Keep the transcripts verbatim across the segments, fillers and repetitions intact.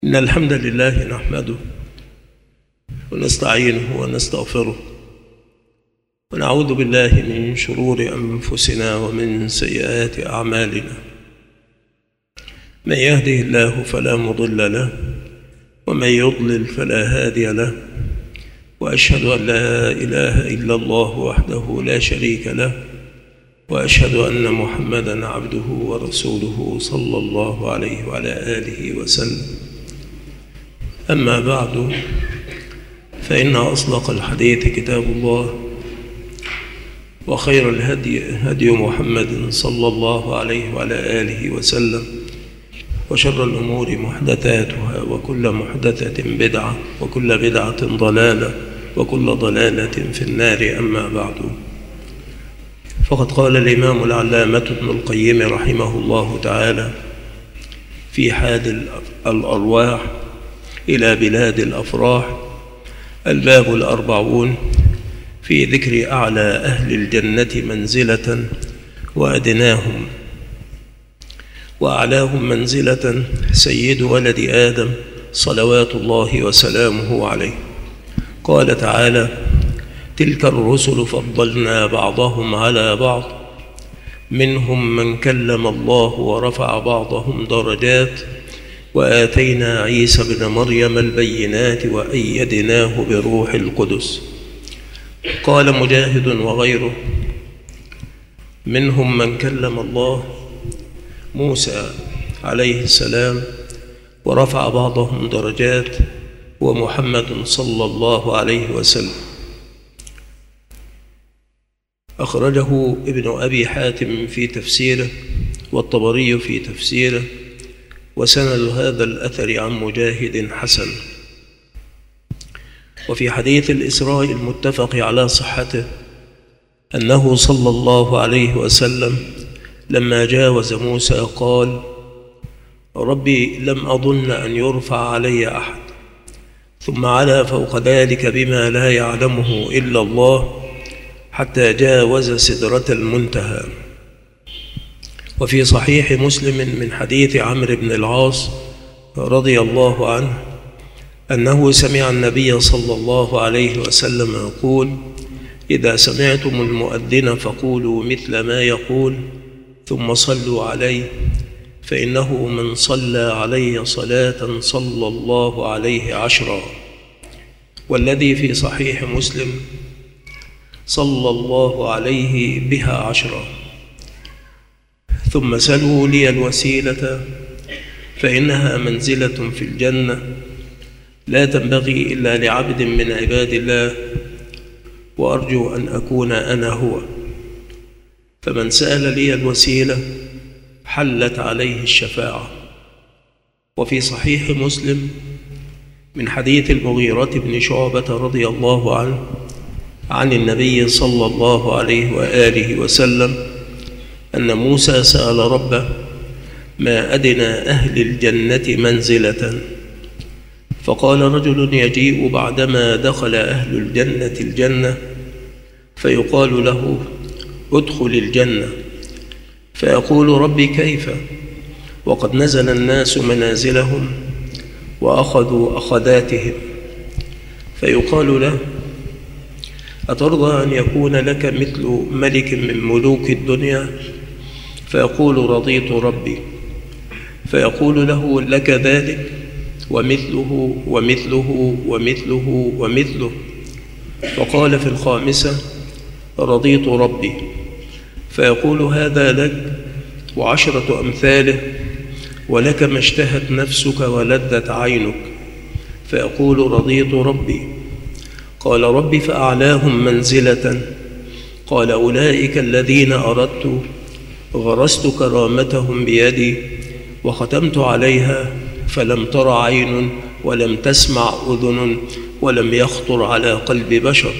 إن الحمد لله نحمده ونستعينه ونستغفره ونعوذ بالله من شرور أنفسنا ومن سيئات أعمالنا. من يهده الله فلا مضل له ومن يضلل فلا هادي له، وأشهد أن لا إله إلا الله وحده لا شريك له، وأشهد أن محمدًا عبده ورسوله صلى الله عليه وعلى آله وسلم. أما بعد، فإن أصدق الحديث كتاب الله، وخير الهدي هدي محمد صلى الله عليه وعلى آله وسلم، وشر الأمور محدثاتها، وكل محدثة بدعة، وكل بدعة ضلالة، وكل ضلالة في النار. أما بعد، فقد قال الإمام العلامة ابن القيم رحمه الله تعالى في حاد الأرواح إلى بلاد الأفراح، الباب الأربعون، في ذكر أعلى أهل الجنة منزلة وأدناهم. وأعلاهم منزلة سيد ولد آدم صلوات الله وسلامه عليه. قال تعالى: تلك الرسل فضلنا بعضهم على بعض، منهم من كلم الله ورفع بعضهم درجات، وآتينا عيسى ابن مريم البينات وأيدناه بروح القدس. قال مجاهد وغيره: منهم من كلم الله موسى عليه السلام ورفع بعضهم درجات، ومحمد صلى الله عليه وسلم. أخرجه ابن أبي حاتم في تفسيره، والطبري في تفسيره، وسند هذا الأثر عن مجاهد حسن. وفي حديث الإسراء المتفق على صحته أنه صلى الله عليه وسلم لما جاوز موسى قال: ربي لم أظن أن يرفع علي أحد، ثم علا فوق ذلك بما لا يعلمه إلا الله، حتى جاوز سدرة المنتهى. وفي صحيح مسلم من حديث عمرو بن العاص رضي الله عنه أنه سمع النبي صلى الله عليه وسلم يقول: إذا سمعتم المؤذن فقولوا مثل ما يقول، ثم صلوا عليه، فإنه من صلى علي صلاة صلى الله عليه عشرا. والذي في صحيح مسلم: صلى الله عليه بها عشرا. ثم سلوا لي الوسيلة، فإنها منزلة في الجنة لا تنبغي إلا لعبد من عباد الله، وأرجو أن أكون أنا هو. فمن سأل لي الوسيلة حلت عليه الشفاعة. وفي صحيح مسلم من حديث المغيرة بن شعبة رضي الله عنه عن النبي صلى الله عليه وآله وسلم أن موسى سأل ربه: ما أدنى أهل الجنة منزلة؟ فقال رجل يجيء بعدما دخل أهل الجنة الجنة، فيقال له: ادخل الجنة. فيقول: ربي كيف وقد نزل الناس منازلهم وأخذوا أخذاتهم؟ فيقال له: أترضى أن يكون لك مثل ملك من ملوك الدنيا؟ فيقول: رضيت ربي. فيقول له: لك ذلك ومثله ومثله ومثله ومثله. فقال في الخامسة: رضيت ربي. فيقول: هذا لك وعشرة أمثاله، ولك ما اشتهت نفسك ولذت عينك. فيقول: رضيت ربي. قال: ربي فأعلاهم منزلة. قال: أولئك الذين أردت غرست كرامتهم بيدي، وختمت عليها، فلم تر عين ولم تسمع أذن ولم يخطر على قلب بشر.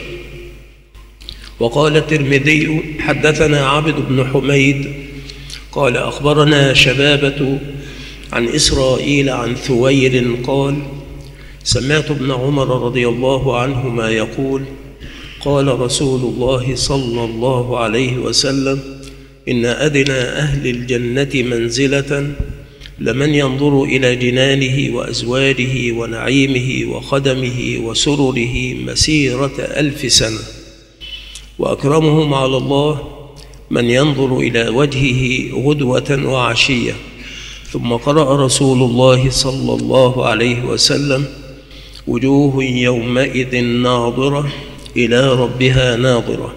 وقال الترمذي: حدثنا عبد بن حميد قال: أخبرنا شبابة عن إسرائيل عن ثوير قال: سمعت ابن عمر رضي الله عنهما يقول: قال رسول الله صلى الله عليه وسلم: إن أدنى أهل الجنة منزلة لمن ينظر إلى جنانه وأزواجه ونعيمه وخدمه وسرره مسيرة ألف سنة، وأكرمهم على الله من ينظر إلى وجهه غدوة وعشية. ثم قرأ رسول الله صلى الله عليه وسلم: وجوه يومئذ ناظرة إلى ربها ناظرة.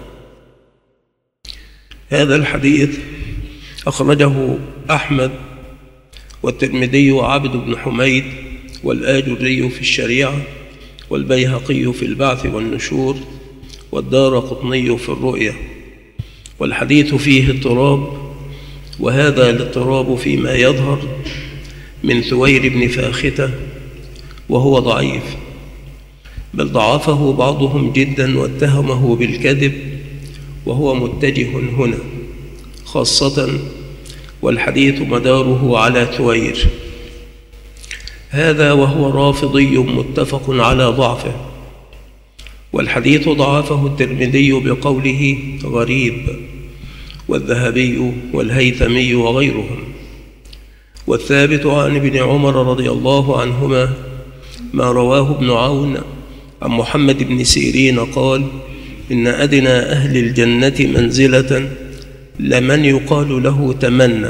هذا الحديث أخرجه أحمد والترمذي وعبد بن حميد والآجري في الشريعة والبيهقي في البعث والنشور والدارقطني في الرؤيا، والحديث فيه اضطراب، وهذا الاضطراب فيما يظهر من ثوير بن فاختة، وهو ضعيف، بل ضعفه بعضهم جدا واتهمه بالكذب، وهو متجه هنا خاصة، والحديث مداره على ثوير هذا، وهو رافضي متفق على ضعفه. والحديث ضعفه الترمذي بقوله غريب، والذهبي والهيثمي وغيرهم. والثابت عن ابن عمر رضي الله عنهما ما رواه ابن عون عن محمد بن سيرين قال: إن أدنى أهل الجنة منزلة لمن يقال له تمنى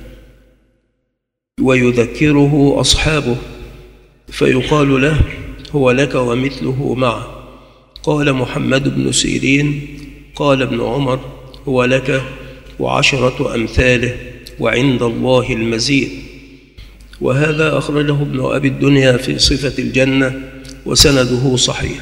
ويذكره أصحابه، فيقال له: هو لك ومثله معه. قال محمد بن سيرين: قال ابن عمر: هو لك وعشرة أمثاله، وعند الله المزيد. وهذا أخرجه ابن أبي الدنيا في صفة الجنة، وسنده صحيح.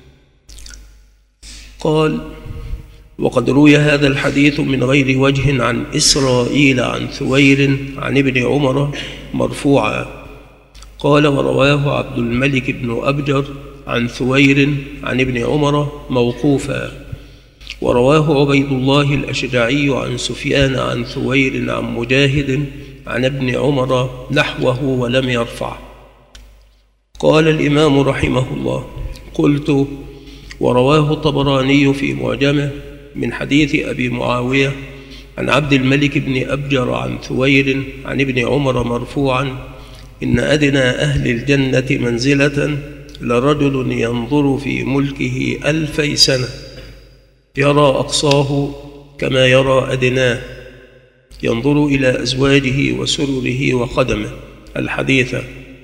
قال: وقد روي هذا الحديث من غير وجه عن إسرائيل عن ثوير عن ابن عمر مرفوعا. قال: ورواه عبد الملك بن أبجر عن ثوير عن ابن عمر موقوفا. ورواه عبيد الله الأشجعي عن سفيان عن ثوير عن مجاهد عن ابن عمر نحوه ولم يرفع. قال الإمام رحمه الله: قلت: ورواه الطبراني في معجمه من حديث أبي معاوية عن عبد الملك بن أبجر عن ثوير عن ابن عمر مرفوعا: إن أدنى أهل الجنة منزلة لرجل ينظر في ملكه ألفي سنة، يرى أقصاه كما يرى أدناه، ينظر إلى أزواجه وسرره وخدمه. الحديث.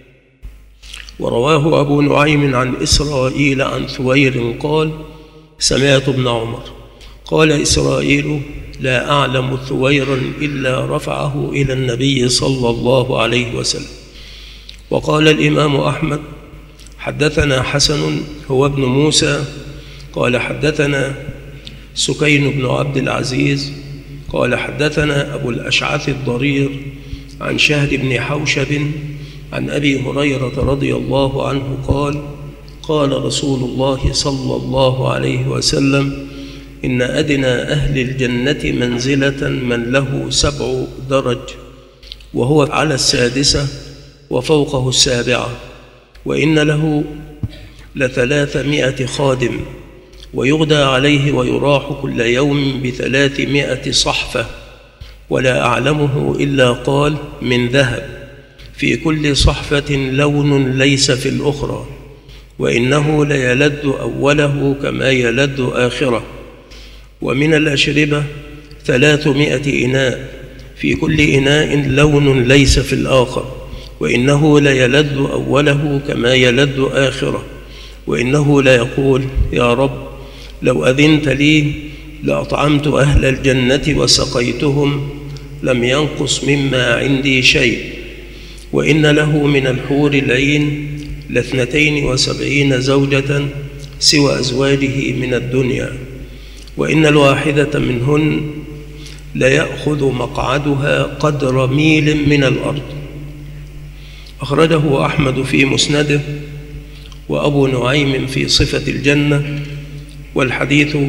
ورواه أبو نعيم عن إسرائيل عن ثوير قال: سمعت ابن عمر قال: إسرائيل لا أعلم ثويرا إلا رفعه إلى النبي صلى الله عليه وسلم. وقال الإمام أحمد: حدثنا حسن هو ابن موسى قال: حدثنا سكين بن عبد العزيز قال: حدثنا أبو الأشعث الضرير عن شهد بن حوشب عن أبي هريرة رضي الله عنه قال: قال رسول الله صلى الله عليه وسلم: إن أدنى أهل الجنة منزلة من له سبع درج، وهو على السادسة وفوقه السابعة، وإن له لثلاثمائة خادم، ويغدى عليه ويراح كل يوم بثلاثمائة صحفة، ولا أعلمه إلا قال: من ذهب، في كل صحفة لون ليس في الأخرى، وإنه ليلد أوله كما يلد آخره. ومن الأشربة ثلاثمائة إناء، في كل إناء لون ليس في الآخر، وإنه ليلد أوله كما يلد آخره، وإنه ليقول: يا رب لو أذنت لي لأطعمت أهل الجنة وسقيتهم، لم ينقص مما عندي شيء. وإن له من الحور العين لاثنتين وسبعين زوجة سوى أزواجه من الدنيا، وإن الواحدة منهن ليأخذ مقعدها قدر ميل من الأرض. أخرجه أحمد في مسنده، وأبو نعيم في صفة الجنة. والحديث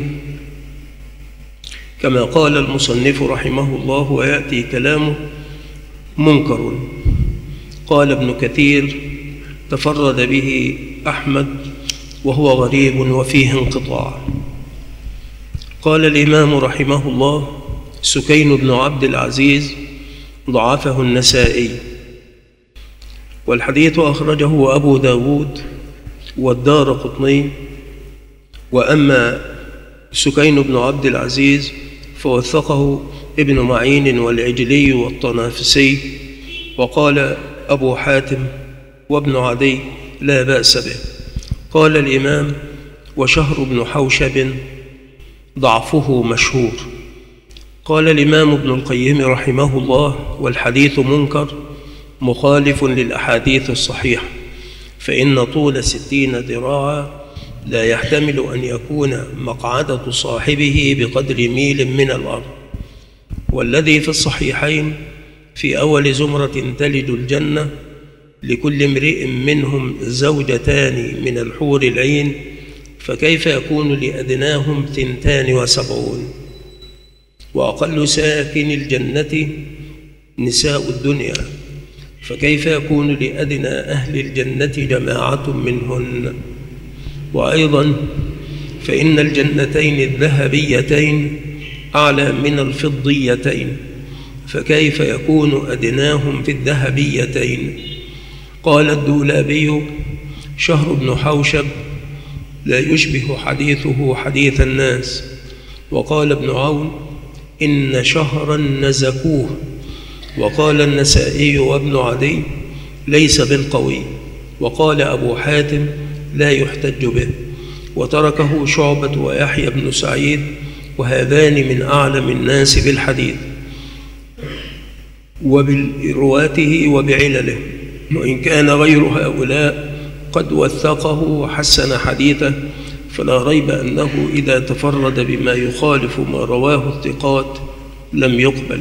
كما قال المصنف رحمه الله ويأتي كلامه منكر. قال ابن كثير: تفرد به أحمد وهو غريب وفيه انقطاع. قال الإمام رحمه الله: سكين بن عبد العزيز ضعفه النسائي، والحديث أخرجه أبو داود والدارقطني. وأما سكين بن عبد العزيز فوثقه ابن معين والعجلي والطنافسي، وقال أبو حاتم وابن عدي لا بأس به. قال الإمام: وشهر بن حوشب ضعفه مشهور. قال الإمام ابن القيم رحمه الله: والحديث منكر مخالف للأحاديث الصحيحة، فإن طول ستين ذراعا لا يحتمل أن يكون مقعدة صاحبه بقدر ميل من الأرض. والذي في الصحيحين في أول زمرة تلد الجنة لكل امرئ منهم زوجتان من الحور العين، فكيف يكون لأدناهم ثنتان وسبعون؟ وأقل ساكن الجنة نساء الدنيا، فكيف يكون لأدنى أهل الجنة جماعة منهن؟ وأيضا فإن الجنتين الذهبيتين أعلى من الفضيتين، فكيف يكون أدناهم في الذهبيتين؟ قال الدولابي: شهر بن حوشب لا يشبه حديثه حديث الناس. وقال ابن عون: إن شهرا نزكوه. وقال النسائي وابن عدي: ليس بالقوي. وقال أبو حاتم: لا يحتج به. وتركه شعبة ويحيى بن سعيد، وهذان من أعلم الناس بالحديث وبرواته وبعلله، وإن كان غير هؤلاء قد وثقه وحسن حديثه، فلا ريب أنه إذا تفرد بما يخالف ما رواه الثقات لم يقبل.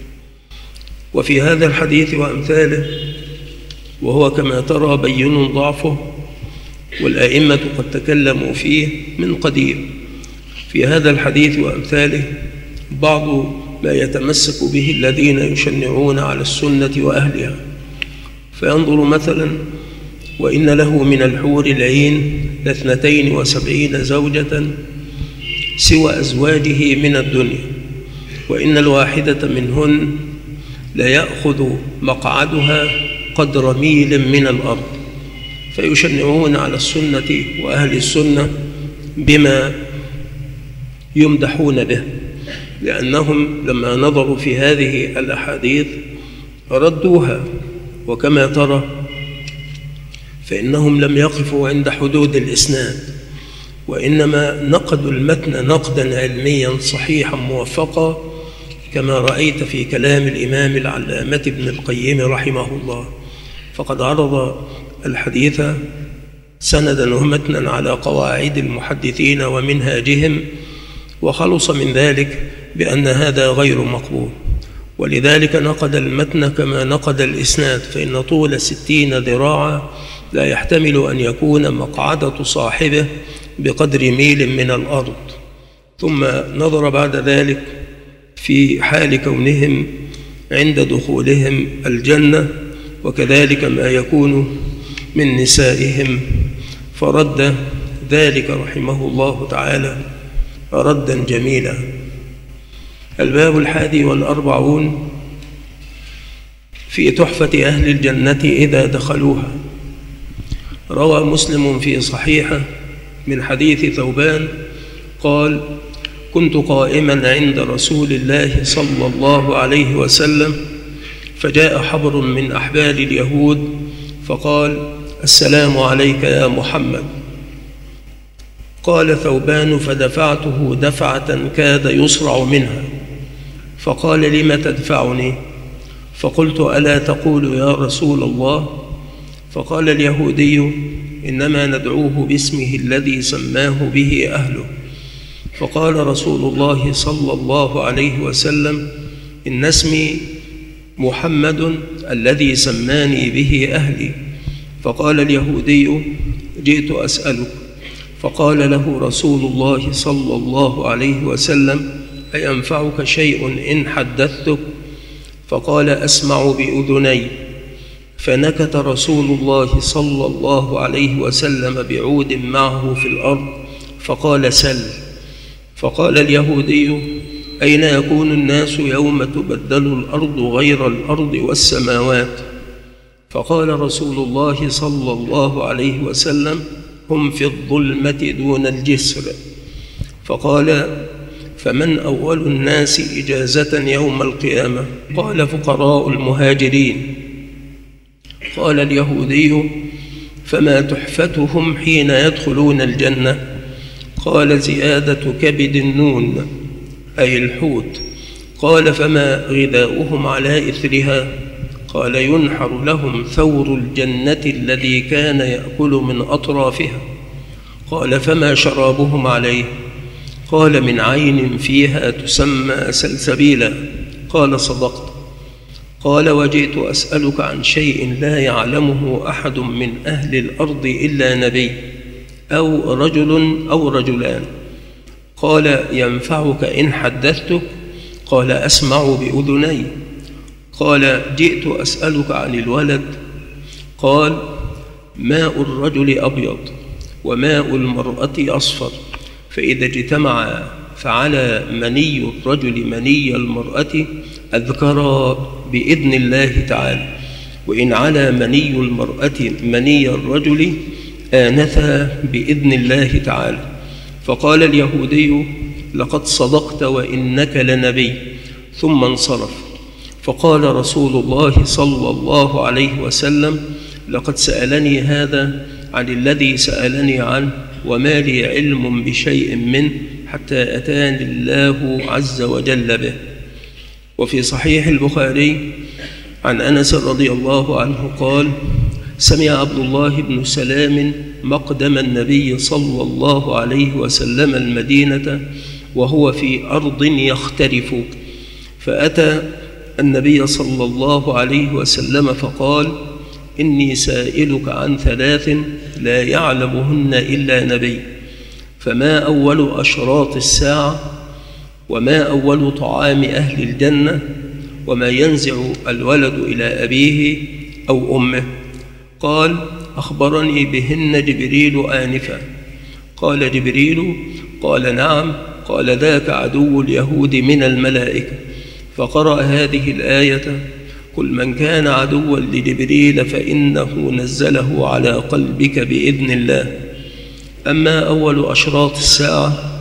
وفي هذا الحديث وأمثاله، وهو كما ترى بين ضعفه، والأئمة قد تكلموا فيه من قديم، في هذا الحديث وأمثاله بعض ما يتمسك به الذين يشنعون على السنة وأهلها، فينظر مثلا: وإن له من الحور العين لاثنتين وسبعين زوجة سوى أزواجه من الدنيا، وإن الواحدة منهن لا يأخذ مقعدها قدر ميل من الأرض. فيشنعون على السنة وأهل السنة بما يمدحون به، لأنهم لما نظروا في هذه الأحاديث ردوها. وكما ترى فإنهم لم يقفوا عند حدود الإسناد، وإنما نقدوا المتن نقدا علميا صحيحا موفقا، كما رأيت في كلام الإمام العلامة ابن القيم رحمه الله. فقد عرض الحديث سندا ومتنا على قواعد المحدثين ومنهاجهم، وخلص من ذلك بأن هذا غير مقبول، ولذلك نقد المتن كما نقد الإسناد، فإن طول ستين ذراعا لا يحتمل أن يكون مقعدة صاحبه بقدر ميل من الأرض. ثم نظر بعد ذلك في حال كونهم عند دخولهم الجنة، وكذلك ما يكون من نسائهم، فرد ذلك رحمه الله تعالى ردا جميلا. الباب الحادي والأربعون في تحفة أهل الجنة إذا دخلوها. روى مسلم في صحيحه من حديث ثوبان قال: كنت قائما عند رسول الله صلى الله عليه وسلم، فجاء حبر من أحبار اليهود فقال: السلام عليك يا محمد. قال ثوبان: فدفعته دفعة كاد يصرع منها، فقال: لم تدفعني؟ فقلت: ألا تقول يا رسول الله؟ فقال اليهودي: إنما ندعوه باسمه الذي سماه به أهله. فقال رسول الله صلى الله عليه وسلم: إن اسمي محمد الذي سماني به أهلي. فقال اليهودي: جئت أسألك. فقال له رسول الله صلى الله عليه وسلم: أينفعك شيء إن حدثتك؟ فقال: أسمع بأذني. فنكت رسول الله صلى الله عليه وسلم بعود معه في الأرض فقال: سل. فقال اليهودي: أين يكون الناس يوم تبدل الأرض غير الأرض والسماوات؟ فقال رسول الله صلى الله عليه وسلم: هم في الظلمة دون الجسر. فقال: فمن أول الناس إجازة يوم القيامة؟ قال: فقراء المهاجرين. قال اليهودي: فما تحفتهم حين يدخلون الجنة؟ قال: زيادة كبد النون، أي الحوت. قال: فما غذاؤهم على إثرها؟ قال: ينحر لهم ثور الجنة الذي كان يأكل من أطرافها. قال: فما شرابهم عليه؟ قال: من عين فيها تسمى سلسبيلا. قال: صدقت. قال: وجئت أسألك عن شيء لا يعلمه أحد من أهل الأرض إلا نبي أو رجل أو رجلان. قال: ينفعك إن حدثتك؟ قال: أسمع بأذني. قال: جئت أسألك عن الولد. قال: ماء الرجل أبيض وماء المرأة أصفر، فإذا اجتمع فعلى مني الرجل مني المرأة أذكرا بإذن الله تعالى، وإن على مني المرأة مني الرجل آنثا بإذن الله تعالى. فقال اليهودي: لقد صدقت وإنك لنبي. ثم انصرف. فقال رسول الله صلى الله عليه وسلم: لقد سألني هذا عن الذي سألني عنه، وما لي علم بشيء منه حتى أتاني الله عز وجل به. وفي صحيح البخاري عن أنس رضي الله عنه قال: سمع عبد الله بن سلام مقدم النبي صلى الله عليه وسلم المدينة وهو في أرض يختلف، فأتى النبي صلى الله عليه وسلم فقال: إني سائلك عن ثلاث لا يعلمهن إلا نبي، فما أول أشراط الساعة؟ وما أول طعام أهل الجنة؟ وما ينزع الولد إلى أبيه أو أمه؟ قال: أخبرني بهن جبريل آنفا. قال جبريل: قال: نعم. قال: ذاك عدو اليهود من الملائكة. فقرأ هذه الآية: كل من كان عدوا لجبريل فإنه نزله على قلبك بإذن الله. أما أول أشراط الساعة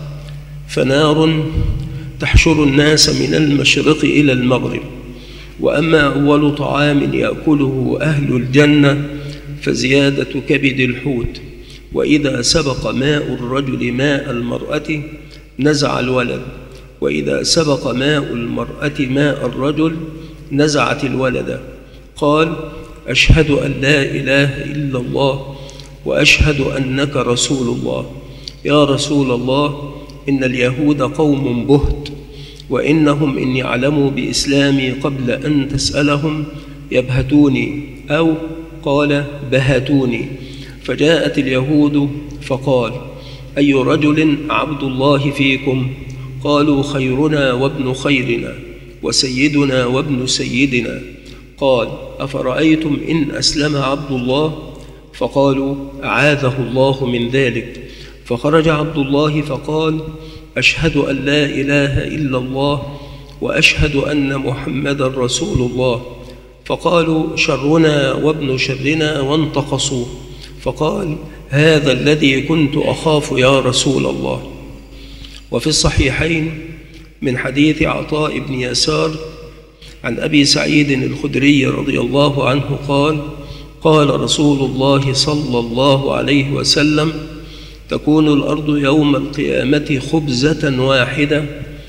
فنار تحشر الناس من المشرق إلى المغرب. وأما أول طعام يأكله أهل الجنة فزيادة كبد الحوت، وإذا سبق ماء الرجل ماء المرأة نزع الولد، وإذا سبق ماء المرأة ماء الرجل نزعت الولد. قال: أشهد أن لا إله إلا الله وأشهد أنك رسول الله. يا رسول الله، إن اليهود قوم بهت، وإنهم إن يعلموا بإسلامي قبل أن تسألهم يبهتوني، أو قال بهتوني. فجاءت اليهود فقال: أي رجل عبد الله فيكم؟ قالوا: خيرنا وابن خيرنا وسيدنا وابن سيدنا. قال: أفرأيتم إن أسلم عبد الله؟ فقالوا: أعاذه الله من ذلك. فخرج عبد الله فقال: أشهد أن لا إله إلا الله وأشهد أن محمدا رسول الله. فقالوا: شرنا وابن شرنا، وانتقصوا. فقال: هذا الذي كنت أخاف يا رسول الله. وفي الصحيحين من حديث عطاء بن يسار عن أبي سعيد الخدري رضي الله عنه قال: قال رسول الله صلى الله عليه وسلم: تكون الأرض يوم القيامة خبزة واحدة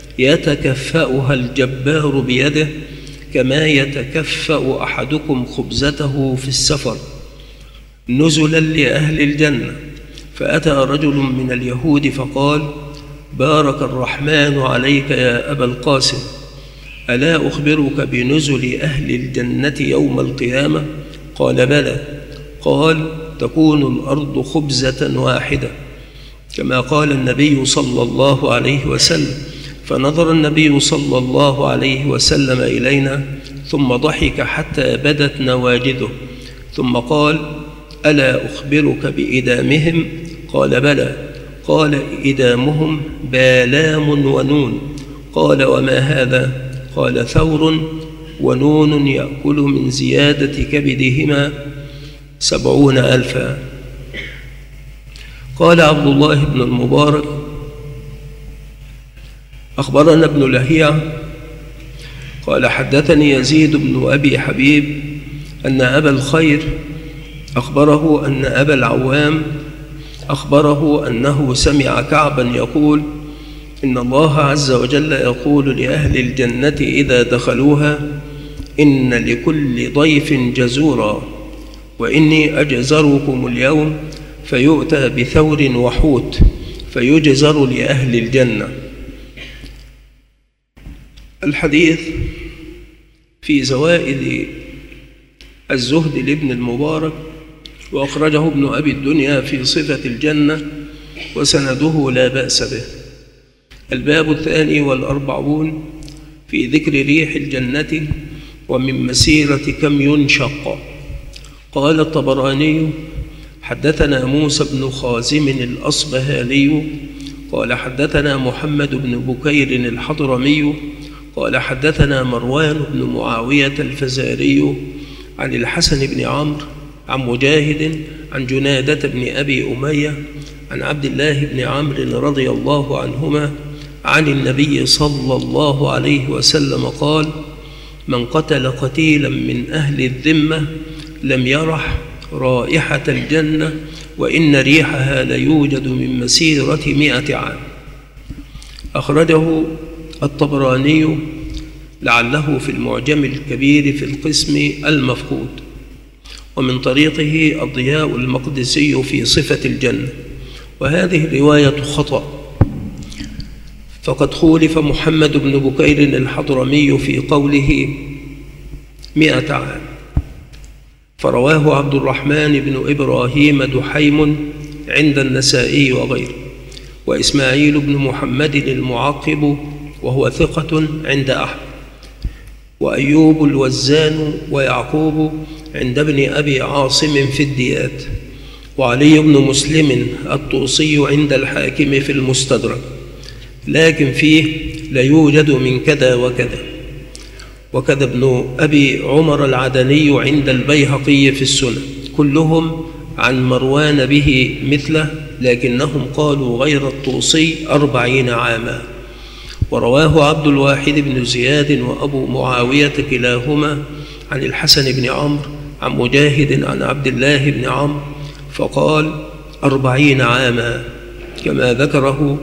يتكفأها الجبار بيده كما يتكفأ أحدكم خبزته في السفر، نزلا لأهل الجنة. فأتى رجل من اليهود فقال: بارك الرحمن عليك يا أبا القاسم، ألا أخبرك بنزل أهل الجنة يوم القيامة؟ قال: بلى. قال: تكون الأرض خبزة واحدة كما قال النبي صلى الله عليه وسلم. فنظر النبي صلى الله عليه وسلم إلينا ثم ضحك حتى بدت نواجذه، ثم قال: ألا أخبرك بإدامهم؟ قال: بلى. قال: إدامهم بالام ونون. قال: وما هذا؟ قال: ثور ونون يأكل من زيادة كبدهما سبعون ألفا. قال عبد الله بن المبارك أخبرنا ابن لهيعة قال حدثني يزيد بن أبي حبيب أن أبا الخير أخبره أن أبا العوام أخبره أنه سمع كعبا يقول إن الله عز وجل يقول لأهل الجنة إذا دخلوها إن لكل ضيف جزورا وإني أجزركم اليوم، فيؤتى بثور وحوت فيجزر لأهل الجنة. الحديث في زوائد الزهد لابن المبارك، وأخرجه ابن أبي الدنيا في صفة الجنة وسنده لا بأس به. الباب الثاني والأربعون في ذكر ريح الجنة ومن مسيرة كم ينشق. قال الطبراني حدثنا موسى بن خازم الأصبهاني قال حدثنا محمد بن بكير الحضرمي قال حدثنا مروان بن معاوية الفزاري عن الحسن بن عمرو عن مجاهد عن جنادة بن أبي أمية عن عبد الله بن عمرو رضي الله عنهما عن النبي صلى الله عليه وسلم قال: من قتل قتيلا من أهل الذمة لم يرح رائحة الجنة وإن ريحها ليوجد من مسيرة مئة عام. أخرجه الطبراني لعله في المعجم الكبير في القسم المفقود، ومن طريقه الضياء المقدسي في صفة الجنة، وهذه الرواية خطأ، فقد خولف محمد بن بكير الحضرمي في قوله مئة عام، فرواه عبد الرحمن بن إبراهيم دحيم عند النسائي وغيره، وإسماعيل بن محمد المعقب وهو ثقة عند أحمد، وأيوب الوزان ويعقوب عند ابن أبي عاصم في الديات، وعلي بن مسلم الطوسي عند الحاكم في المستدرك، لكن فيه ليوجد من كذا وكذا، وكذا ابن أبي عمر العدني عند البيهقي في السنن، كلهم عن مروان به مثله، لكنهم قالوا غير الطوسي أربعين عاما. ورواه عبد الواحد بن زياد وأبو معاوية كلاهما عن الحسن بن عمرو عن مجاهد عن عبد الله بن عمرو فقال أربعين عاما، كما ذكره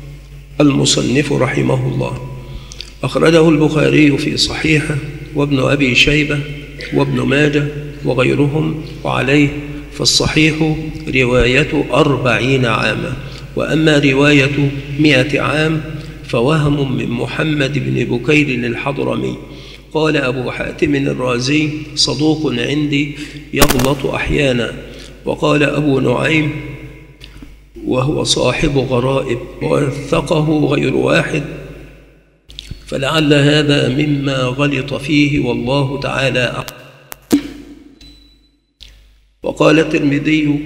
المصنف رحمه الله. أخرجه البخاري في صحيحه وابن أبي شيبة وابن ماجه وغيرهم، وعليه فالصحيح رواية أربعين عاما، وأما رواية مئة عام فوهم من محمد بن بكير الحضرمي. قال أبو حاتم الرازي صدوق عندي يغلط أحيانا، وقال أبو نعيم وهو صاحب غرائب ووثقه غير واحد، فلعل هذا مما غلط فيه والله تعالى أعلم. وقال الترمذي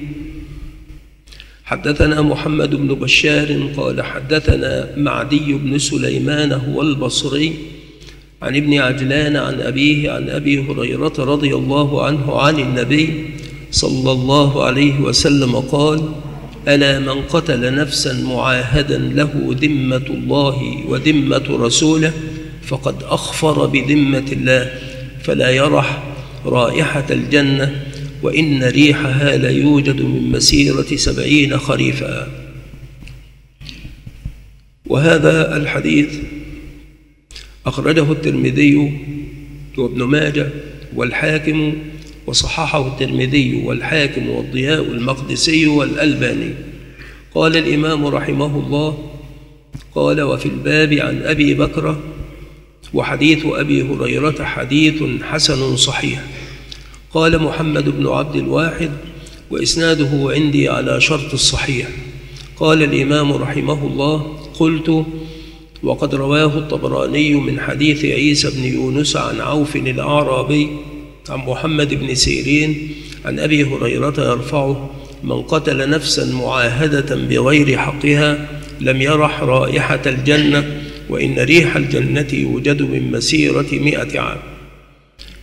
حدثنا محمد بن بشار قال حدثنا معدي بن سليمان هو البصري عن ابن عجلان عن أبيه عن أبي هريرة رضي الله عنه عن النبي صلى الله عليه وسلم قال: ألا من قتل نفسا معاهدا له ذمة الله وذمة رسوله فقد أخفر بذمة الله فلا يرح رائحة الجنة وإن ريحها ليوجد من مسيرة سبعين خريفا. وهذا الحديث أخرجه الترمذي وابن ماجه والحاكم، وصححه الترمذي والحاكم والضياء المقدسي والألباني. قال الإمام رحمه الله: قال وفي الباب عن أبي بكر، وحديث أبي هريرة حديث حسن صحيح. قال محمد بن عبد الواحد وإسناده عندي على شرط الصحيح. قال الإمام رحمه الله: قلت وقد رواه الطبراني من حديث عيسى بن يونس عن عوف الأعرابي عن محمد بن سيرين عن أبي هريرة يرفعه: من قتل نفسا معاهدة بغير حقها لم يرح رائحة الجنة وإن ريح الجنة يوجد من مسيرة مئة عام.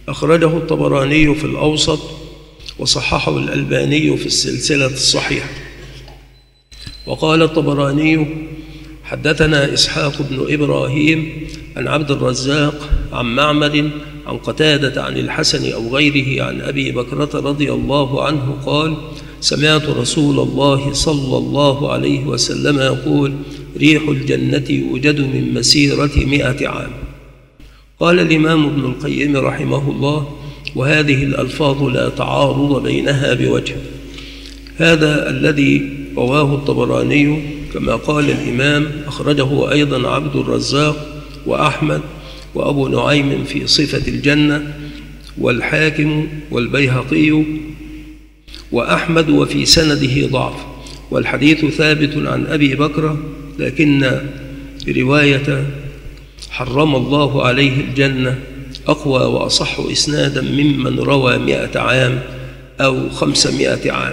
أخرجه الطبراني في الأوسط وصححه الألباني في السلسلة الصحيحة. وقال الطبراني: حدثنا إسحاق بن إبراهيم عن عبد الرزاق عن معمر عن قتادة عن الحسن أو غيره عن أبي بكرة رضي الله عنه قال: سمعت رسول الله صلى الله عليه وسلم يقول: ريح الجنة يوجد من مسيرة مئة عام. قال الإمام ابن القيم رحمه الله: وهذه الألفاظ لا تعارض بينها بوجه. هذا الذي رواه الطبراني كما قال الإمام أخرجه أيضا عبد الرزاق وأحمد وأبو نعيم في صفة الجنة والحاكم والبيهقي وأحمد، وفي سنده ضعف، والحديث ثابت عن أبي بكر، لكن رواية حرم الله عليه الجنة أقوى وأصح إسنادا ممن روى مئة عام أو خمسمائة عام.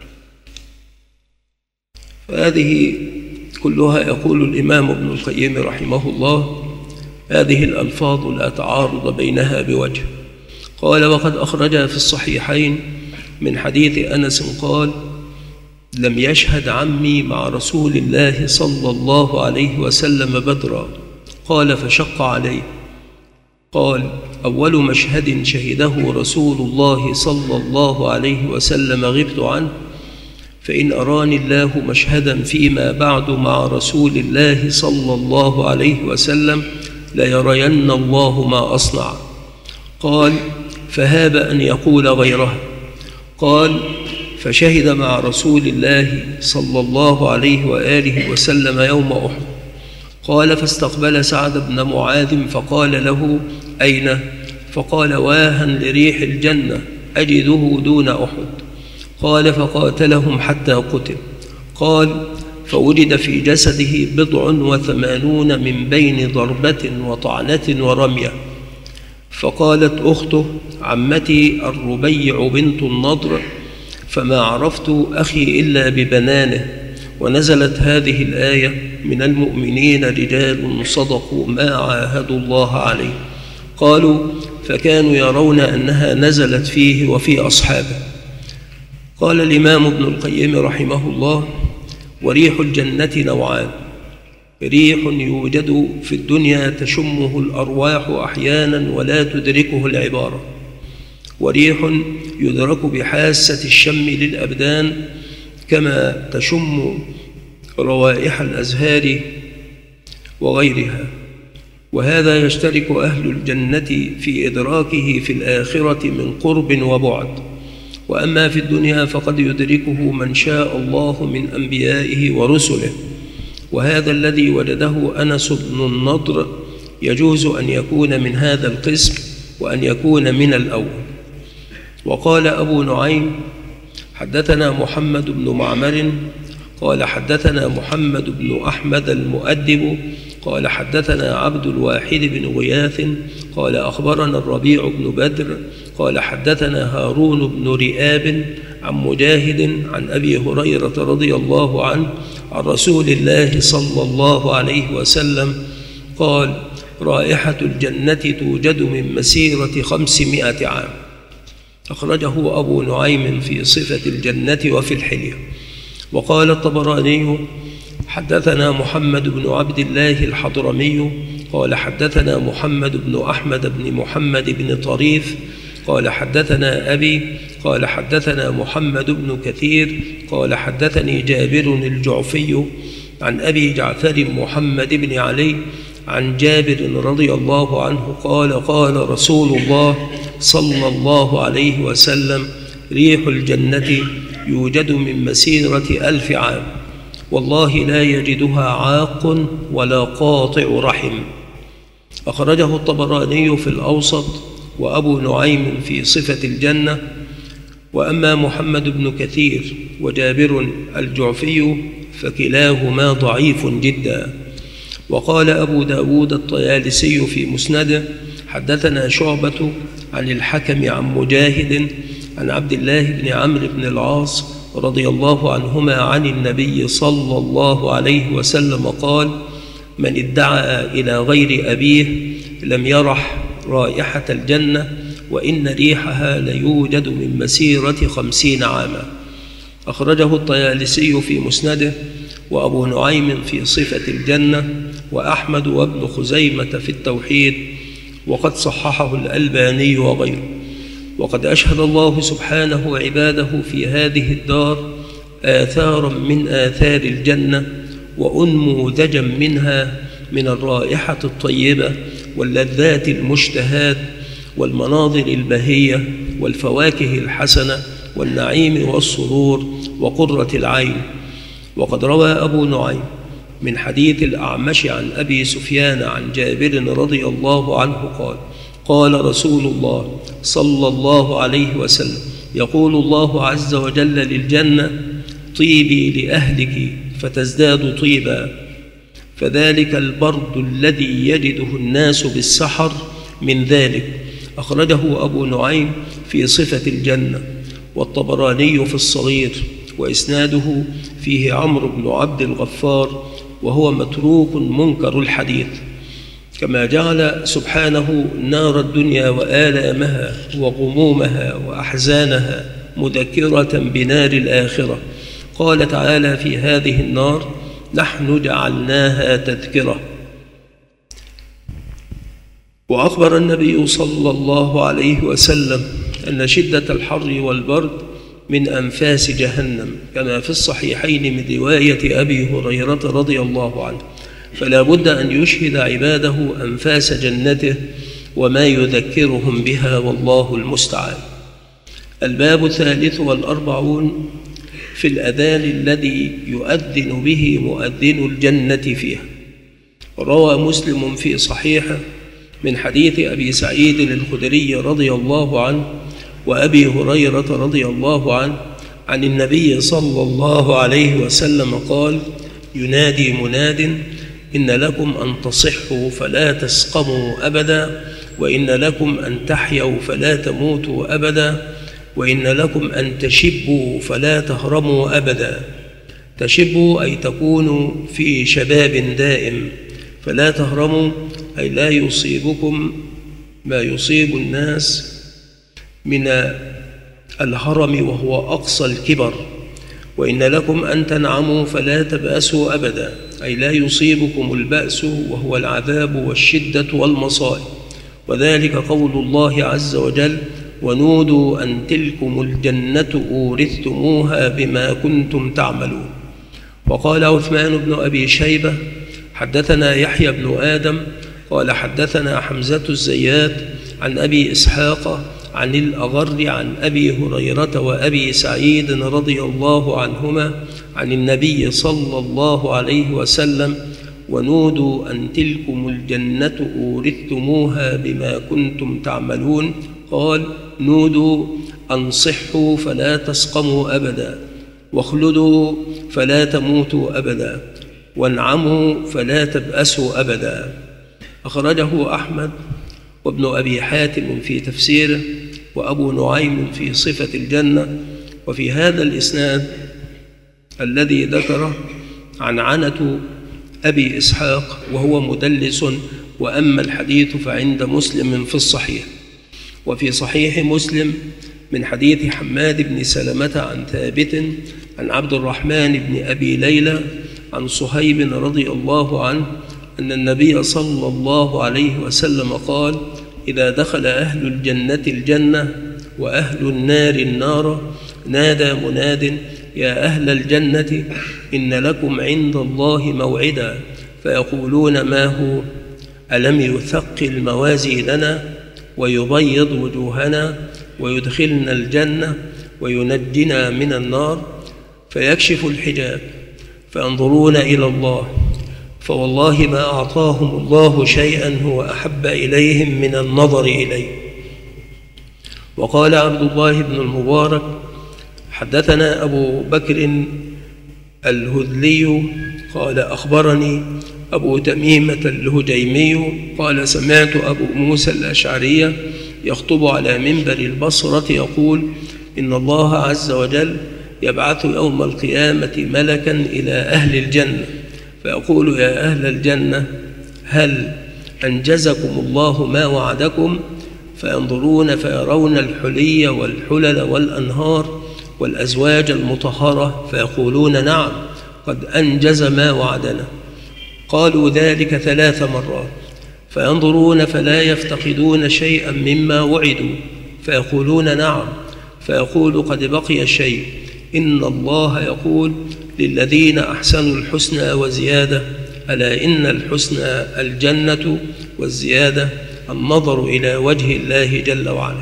فهذه كلها يقول الإمام ابن القيم رحمه الله: هذه الألفاظ لا تعارض بينها بوجه. قال: وقد أخرج في الصحيحين من حديث أنس قال: لم يشهد عمي مع رسول الله صلى الله عليه وسلم بدرا. قال: فشق عليه. قال: أول مشهد شهده رسول الله صلى الله عليه وسلم غبت عنه، فإن أراني الله مشهدا فيما بعد مع رسول الله صلى الله عليه وسلم ليرين الله ما أصنع. قال: فهاب أن يقول غيرها. قال: فشهد مع رسول الله صلى الله عليه وآله وسلم يوم أحد. قال: فاستقبل سعد بن معاذ فقال له: أين؟ فقال: واها لريح الجنة أجده دون أحد. قال: فقاتلهم حتى قتل. قال: فوجد في جسده بضع وثمانون من بين ضربة وطعنة ورمية. فقالت أخته عمتي الربيع بنت النضر: فما عرفت أخي إلا ببنانه. ونزلت هذه الآية: من المؤمنين رجال صدقوا ما عاهدوا الله عليه. قالوا: فكانوا يرون أنها نزلت فيه وفي أصحابه. قال الإمام ابن القيم رحمه الله: وريح الجنة نوعان: ريح يوجد في الدنيا تشمه الأرواح أحيانا ولا تدركه العبارة، وريح يدرك بحاسة الشم للأبدان كما تشم روائح الأزهار وغيرها. وهذا يشترك أهل الجنة في إدراكه في الآخرة من قرب وبعد. وأما في الدنيا فقد يدركه من شاء الله من أنبيائه ورسله، وهذا الذي وجده أنس بن النضر يجوز أن يكون من هذا القسم وأن يكون من الأول. وقال أبو نعيم: حدثنا محمد بن معمر قال حدثنا محمد بن أحمد المؤدب قال حدثنا عبد الواحد بن غياث قال أخبرنا الربيع بن بدر قال حدثنا هارون بن رئاب عن مجاهد عن أبي هريرة رضي الله عنه عن رسول الله صلى الله عليه وسلم قال: رائحة الجنة توجد من مسيرة خمسمائة عام. أخرجه أبو نعيم في صفة الجنة وفي الحلية. وقال الطبراني: حدثنا محمد بن عبد الله الحضرمي قال حدثنا محمد بن أحمد بن محمد بن طريف قال حدثنا أبي قال حدثنا محمد بن كثير قال حدثني جابر الجعفي عن أبي جعفر محمد بن علي عن جابر رضي الله عنه قال: قال رسول الله صلى الله عليه وسلم: ريح الجنة يوجد من مسيرة ألف عام، والله لا يجدها عاق ولا قاطع رحم. أخرجه الطبراني في الأوسط وأبو نعيم في صفة الجنة. وأما محمد بن كثير وجابر الجعفي فكلاهما ضعيف جدا. وقال أبو داود الطيالسي في مسنده: حدثنا شعبة عن الحكم عن مجاهد عن عبد الله بن عمرو بن العاص رضي الله عنهما عن النبي صلى الله عليه وسلم قال: من ادعى إلى غير أبيه لم يرح رائحة الجنة وإن ريحها ليوجد من مسيرة خمسين عاما. أخرجه الطيالسي في مسنده، وأبو نعيم في صفة الجنة، وأحمد وابن خزيمة في التوحيد، وقد صححه الألباني وغيره. وقد أشهد الله سبحانه عباده في هذه الدار آثارا من آثار الجنة وأنموذجا منها من الرائحة الطيبة واللذات المشتهات والمناظر البهية والفواكه الحسنة والنعيم والسرور وقرة العين. وقد روى أبو نعيم من حديث الأعمش عن أبي سفيان عن جابر رضي الله عنه قال: قال رسول الله صلى الله عليه وسلم: يقول الله عز وجل للجنة: طيبي لأهلك فتزداد طيبا، فذلك البرد الذي يجده الناس بالسحر من ذلك. أخرجه أبو نعيم في صفة الجنة، والطبراني في الصغير، وإسناده فيه عمرو بن عبد الغفار، وهو متروك منكر الحديث. كما جعل سبحانه نار الدنيا وآلامها وغمومها وأحزانها مذكرة بنار الآخرة. قال تعالى في هذه النار: نحن جعلناها تذكرة. وأخبر النبي صلى الله عليه وسلم أن شدة الحر والبرد من أنفاس جهنم، كما في الصحيحين من رواية أبي هريرة رضي الله عنه. فلا بد أن يشهد عباده أنفاس جنته وما يذكرهم بها، والله المستعان. الباب الثالث والأربعون في الأذان الذي يؤذن به مؤذن الجنة فيها. روى مسلم في صحيحه من حديث أبي سعيد الخدري رضي الله عنه وأبي هريرة رضي الله عنه عن النبي صلى الله عليه وسلم قال: ينادي مناد: إن لكم أن تصحوا فلا تسقموا أبدا، وإن لكم أن تحيوا فلا تموتوا أبدا، وإن لكم أن تشبوا فلا تهرموا أبدا. تشبوا أي تكونوا في شباب دائم، فلا تهرموا أي لا يصيبكم ما يصيب الناس من الهرم وهو أقصى الكبر. وإن لكم أن تنعموا فلا تبأسوا أبدا أي لا يصيبكم البأس وهو العذاب والشدة والمصائب. وذلك قول الله عز وجل: ونودوا أن تلكم الجنة أورثتموها بما كنتم تعملون. وقال عثمان بن أبي شيبة: حدثنا يحيى بن آدم قال حدثنا حمزة الزيات عن أبي إسحاق عن الأغر عن أبي هريرة وأبي سعيد رضي الله عنهما عن النبي صلى الله عليه وسلم: ونودوا أن تلكم الجنة أورثتموها بما كنتم تعملون. قال: نودوا أن صحوا فلا تسقموا أبدا، واخلدوا فلا تموتوا أبدا، وانعموا فلا تبأسوا أبدا. أخرجه أحمد وابن أبي حاتم في تفسيره، وأبو نعيم في صفة الجنة. وفي هذا الإسناد الذي ذكره عنعنة أبي إسحاق وهو مدلس، وأما الحديث فعند مسلم في الصحيح. وفي صحيح مسلم من حديث حماد بن سلمة عن ثابت عن عبد الرحمن بن أبي ليلى عن صهيب رضي الله عنه أن النبي صلى الله عليه وسلم قال: إذا دخل أهل الجنة الجنة وأهل النار النار نادى مناد: يا أهل الجنة إن لكم عند الله موعدا. فيقولون: ما هو؟ ألم يثقل موازيننا ويبيض وجوهنا ويدخلنا الجنة وينجنا من النار؟ فيكشف الحجاب فينظرون إلى الله، فوالله ما أعطاهم الله شيئا هو أحب إليهم من النظر إليه. وقال عبد الله بن المبارك: حدثنا أبو بكر الهذلي قال أخبرني أبو تميمة الهجيمي قال: سمعت أبو موسى الأشعري يخطب على منبر البصرة يقول: إن الله عز وجل يبعث يوم القيامة ملكا إلى أهل الجنة فيقول: يا أهل الجنة هل أنجزكم الله ما وعدكم؟ فينظرون فيرون الحلي والحلل والأنهار والأزواج المطهرة فيقولون نعم قد أنجز ما وعدنا. قالوا ذلك ثلاث مرات. فينظرون فلا يفتقدون شيئا مما وعدوا فيقولون نعم، فيقول قد بقي شيء. إن الله يقول للذين أحسنوا الحسنى وزيادة، ألا إن الحسنى الجنة والزيادة النظر إلى وجه الله جل وعلا.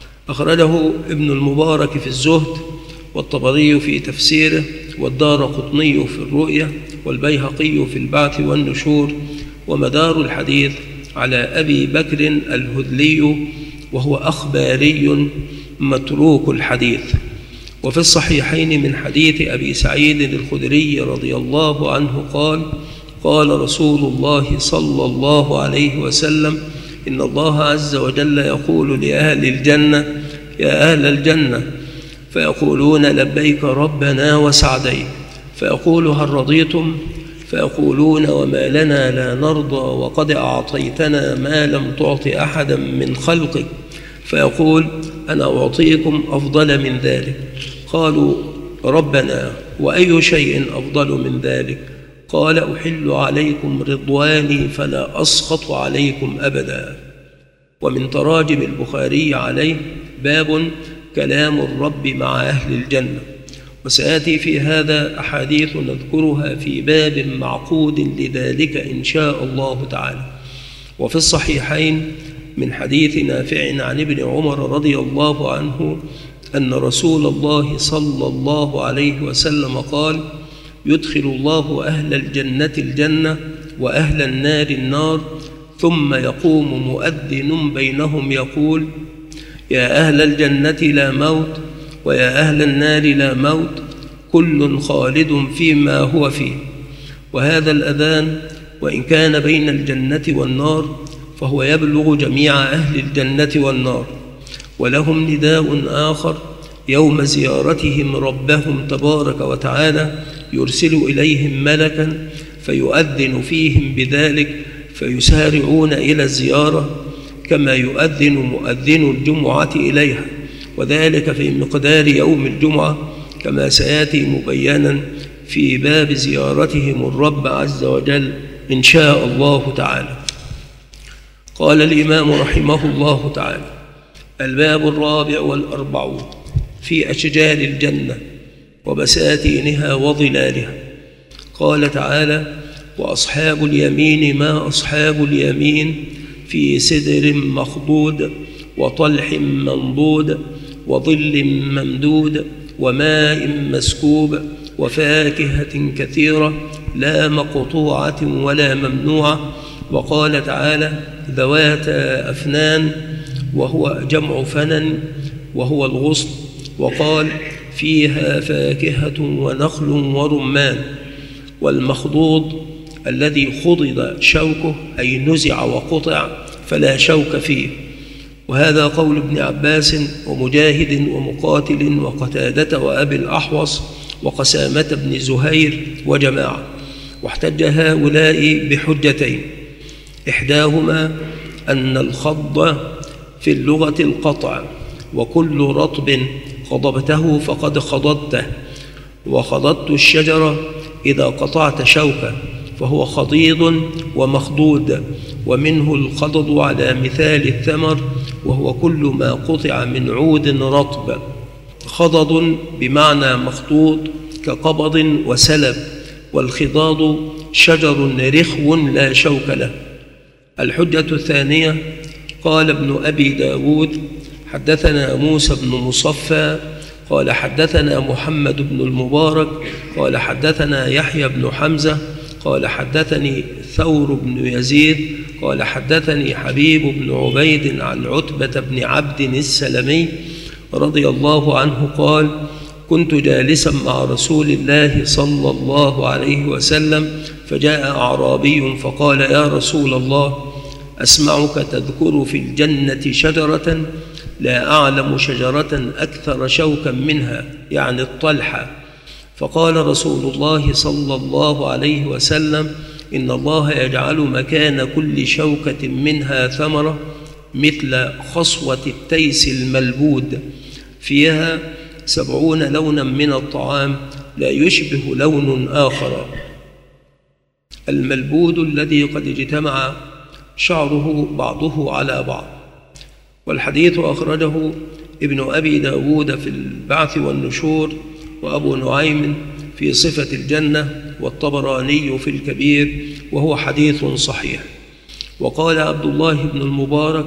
أخرجه ابن المبارك في الزهد، والطبري في تفسيره، والدارقطني في الرؤية، والبيهقي في البعث والنشور. ومدار الحديث على أبي بكر الهذلي، وهو أخباري متروك الحديث. وفي الصحيحين من حديث أبي سعيد الخدري رضي الله عنه قال: قال رسول الله صلى الله عليه وسلم: إن الله عز وجل يقول لأهل الجنة: يا أهل الجنة، فيقولون لبيك ربنا وسعديك، فيقول هل رضيتم؟ فيقولون وما لنا لا نرضى وقد أعطيتنا ما لم تعط أحدا من خلقك. فيقول أنا أعطيكم أفضل من ذلك. قالوا ربنا وأي شيء أفضل من ذلك؟ قال أحل عليكم رضواني فلا أسخط عليكم أبدا. ومن تراجم البخاري عليه باب كلام الرب مع أهل الجنة. وسيأتي في هذا أحاديث نذكرها في باب معقود لذلك إن شاء الله تعالى. وفي الصحيحين من حديث نافع عن ابن عمر رضي الله عنه أن رسول الله صلى الله عليه وسلم قال: يدخل الله أهل الجنة الجنة وأهل النار النار، ثم يقوم مؤذن بينهم يقول: يا أهل الجنة لا موت، ويا أهل النار لا موت، كل خالد فيما هو فيه. وهذا الأذان وإن كان بين الجنة والنار فهو يبلغ جميع أهل الجنة والنار. ولهم نداء آخر يوم زيارتهم ربهم تبارك وتعالى، يرسل إليهم ملكا فيؤذن فيهم بذلك، فيسارعون إلى الزيارة كما يؤذن مؤذن الجمعة إليها، وذلك في مقدار يوم الجمعة كما سيأتي مبينا في باب زيارتهم الرب عز وجل إن شاء الله تعالى. قال الإمام رحمه الله تعالى: الباب الرابع والأربعون في أشجار الجنة وبساتينها وظلالها. قال تعالى: وأصحاب اليمين ما أصحاب اليمين، في سدر مخضود وطلح منضود وظل ممدود وماء مسكوب وفاكهة كثيرة لا مقطوعة ولا ممنوعة. وقال تعالى: ذواتا أفنان، وهو جمع فنن وهو الغصن. وقال: فيها فاكهة ونخل ورمان. والمخضوض الذي خضض شوكه أي نزع وقطع فلا شوك فيه. وهذا قول ابن عباس ومجاهد ومقاتل وقتادة وأبي الأحوص وقسامة بن زهير وجماعة. واحتج هؤلاء بحجتين: إحداهما أن الخض في اللغة القطع، وكل رطب خضبته فقد خضضته، وخضضت الشجرة إذا قطعت شوكه فهو خضيض ومخضود. ومنه الخضض على مثال الثمر، وهو كل ما قطع من عود رطب. خضض بمعنى مخطوط كقبض وسلب، والخضاض شجر رخو لا شوك له. الحجة الثانية: قال ابن أبي داود: حدثنا موسى بن مصفى قال حدثنا محمد بن المبارك قال حدثنا يحيى بن حمزة قال حدثني ثور بن يزيد قال حدثني حبيب بن عبيد عن عتبة بن عبد السلمي رضي الله عنه قال: كنت جالسا مع رسول الله صلى الله عليه وسلم، فجاء أعرابي فقال: يا رسول الله، أسمعك تذكر في الجنة شجرة لا أعلم شجرة أكثر شوكا منها، يعني الطلحة. فقال رسول الله صلى الله عليه وسلم: إن الله يجعل مكان كل شوكة منها ثمرة، مثل خصوة التيس الملبود، فيها سبعون لونا من الطعام لا يشبه لون آخر. الملبود الذي قد اجتمع شعره بعضه على بعض. والحديث أخرجه ابن أبي داود في البعث والنشور، وأبو نعيم في صفة الجنة، والطبراني في الكبير، وهو حديث صحيح. وقال عبد الله بن المبارك: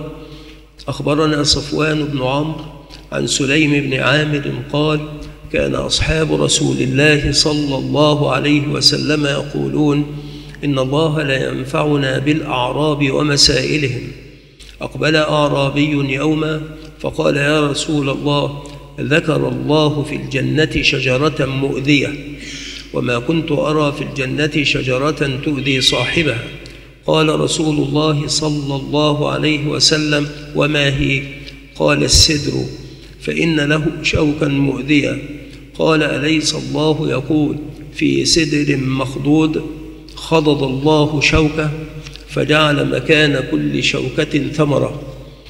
أخبرنا صفوان بن عمرو عن سليم بن عامر قال: كان أصحاب رسول الله صلى الله عليه وسلم يقولون: إن الله لا ينفعنا بالأعراب ومسائلهم. أقبل أعرابي يوما فقال: يا رسول الله، ذكر الله في الجنة شجرة مؤذية، وما كنت أرى في الجنة شجرة تؤذي صاحبها. قال رسول الله صلى الله عليه وسلم: وما هي؟ قال: السدر، فإن له شوكا مؤذيا. قال: أليس الله يقول في سدر مخضود: خضض الله شوكه فجعل مكان كل شوكة ثمرة.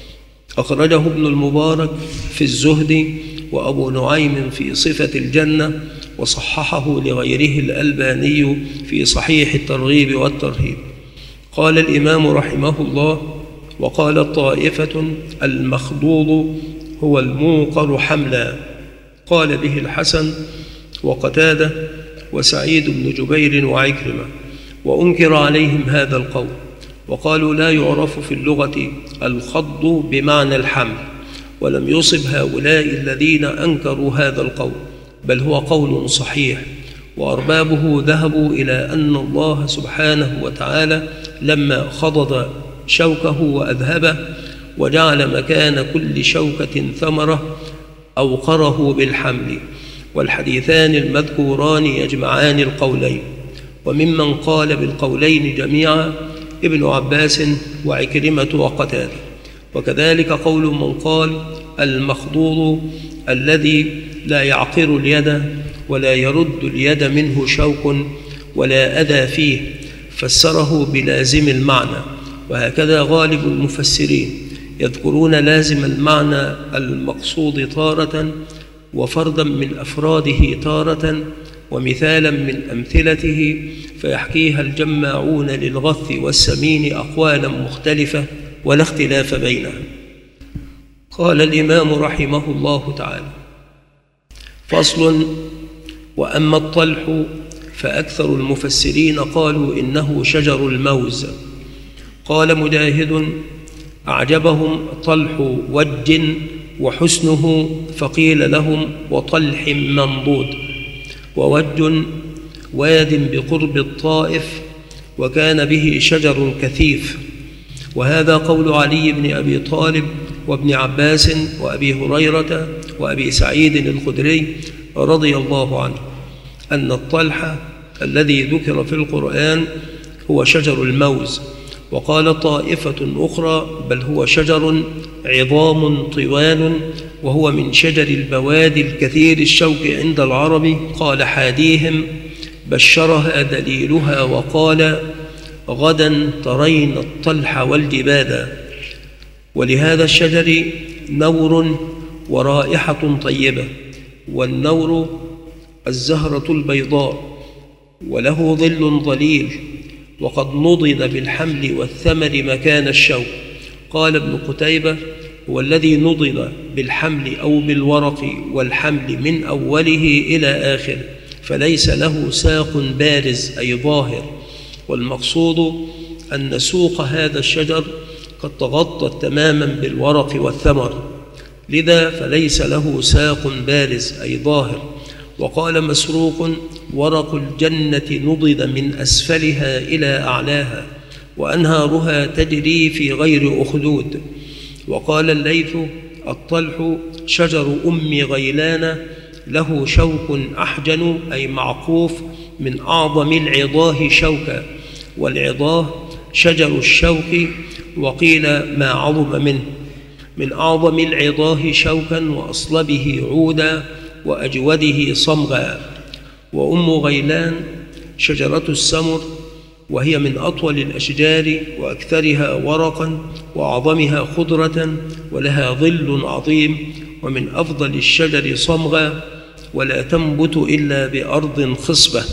أخرجه ابن المبارك في الزهد، وأبو نعيم في صفة الجنة، وصححه لغيره الألباني في صحيح الترغيب والترهيب. قال الإمام رحمه الله: وقال طائفة: المخضوض هو الموقر حملا. قال به الحسن وقتادة وسعيد بن جبير وعكرمة، وأنكر عليهم هذا القول، وقالوا: لا يعرف في اللغة الخض بمعنى الحمل، ولم يصب هؤلاء الذين أنكروا هذا القول، بل هو قول صحيح. وأربابه ذهبوا إلى أن الله سبحانه وتعالى لما خضض شوكه وأذهبه وجعل مكان كل شوكة ثمرة أوقره بالحمل. والحديثان المذكوران يجمعان القولين. وممن قال بالقولين جميعا ابن عباس وعكرمة وقتادة. وكذلك قول من قال: المخضوض الذي لا يعقر اليد ولا يرد اليد منه شوك ولا أذى فيه، فسره بلازم المعنى. وهكذا غالب المفسرين يذكرون لازم المعنى المقصود تارة، وفردا من أفراده تارة، ومثالا من أمثلته، فيحكيها الجماعون للغث والسمين أقوالا مختلفة ولا اختلاف بينها. قال الإمام رحمه الله تعالى: فصل. وأما الطلح فأكثر المفسرين قالوا إنه شجر الموز. قال مجاهد: أعجبهم طلح وج وحسنه، فقيل لهم: وطلح منضود. ووج واد بقرب الطائف، وكان به شجر كثيف. وهذا قول علي بن أبي طالب وابن عباس وأبي هريرة وأبي سعيد الخدري رضي الله عنه، أن الطلح الذي ذكر في القرآن هو شجر الموز. وقال طائفة أخرى: بل هو شجر عظام طوال، وهو من شجر البوادي الكثير الشوك عند العرب. قال حاديهم: بشرها دليلها وقال: غدا ترين الطلح والجبادا. ولهذا الشجر نور ورائحة طيبة، والنور الزهرة البيضاء، وله ظل ظليل، وقد نضد بالحمل والثمر مكان الشوك. قال ابن قتيبة: هو الذي نضد بالحمل أو بالورق والحمل من أوله إلى آخره، فليس له ساق بارز أي ظاهر. والمقصود أن سوق هذا الشجر قد تغطت تماما بالورق والثمر، لذا فليس له ساق بارز أي ظاهر. وقال مسروق: ورق الجنة نضد من أسفلها إلى أعلاها، وأنهارها تجري في غير أخدود. وقال الليث: الطلح شجر أم غيلان، له شوك أحجن أي معقوف، من أعظم العضاه شوكا. والعضاه شجر الشوك، وقيل ما عظم منه. من أعظم العضاه شوكا وأصلبه عودا وأجوده صمغا. وأم غيلان شجرة السمر، وهي من أطول الأشجار وأكثرها ورقا وأعظمها خضرة، ولها ظل عظيم، ومن أفضل الشجر صمغا، ولا تنبت إلا بأرض خصبة.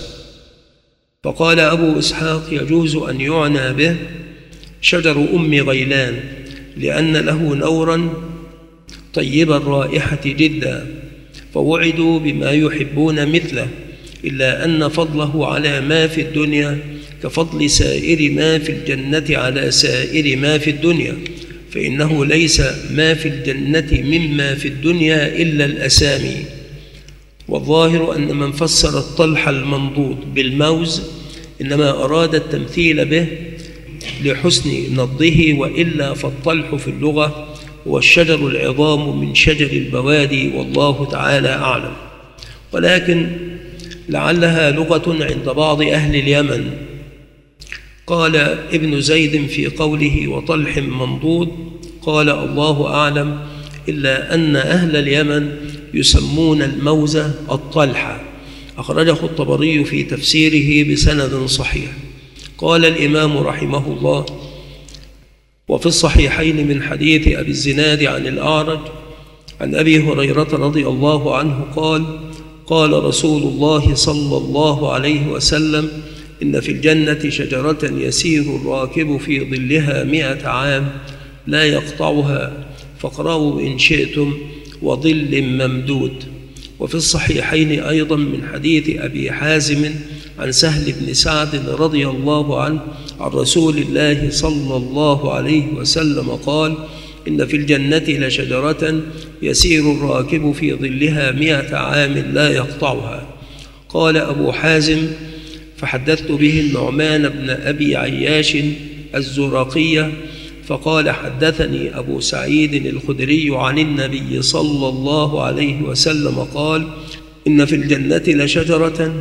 فقال أبو إسحاق: يجوز أن يعنى به شجر أم غيلان، لأن له نورا طيب الرائحة جدا، فوعدوا بما يحبون مثله، إلا أن فضله على ما في الدنيا كفضل سائر ما في الجنة على سائر ما في الدنيا، فإنه ليس ما في الجنة مما في الدنيا إلا الأسامي. والظاهر أن من فسر الطلح المنضود بالموز إنما أراد التمثيل به لحسن نضه، وإلا فالطلح في اللغة هو الشجر العظام من شجر البوادي، والله تعالى أعلم. ولكن لعلها لغة عند بعض أهل اليمن. قال ابن زيد في قوله وطلح منضود، قال الله أعلم، إلا أن أهل اليمن يسمون الموز الطلحة. أخرجه الطبري في تفسيره بسند صحيح. قال الإمام رحمه الله: وفي الصحيحين من حديث أبي الزناد عن الأعرج عن أبي هريرة رضي الله عنه قال: قال رسول الله صلى الله عليه وسلم: إن في الجنة شجرة يسير الراكب في ظلها مئة عام لا يقطعها، فاقرأوا إن شئتم، وظل ممدود. وفي الصحيحين أيضا من حديث أبي حازم عن سهل بن سعد رضي الله عنه عن رسول الله صلى الله عليه وسلم قال: إن في الجنة لشجرة يسير الراكب في ظلها مئة عام لا يقطعها. قال أبو حازم: فحدثت به النعمان بن أبي عياش الزرقية، فقال: حدثني أبو سعيد الخدري عن النبي صلى الله عليه وسلم قال: إن في الجنة لشجرة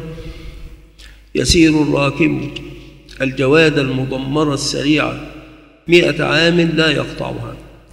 يسير الراكب الجواد المضمر السريع مئة عام لا يقطعها.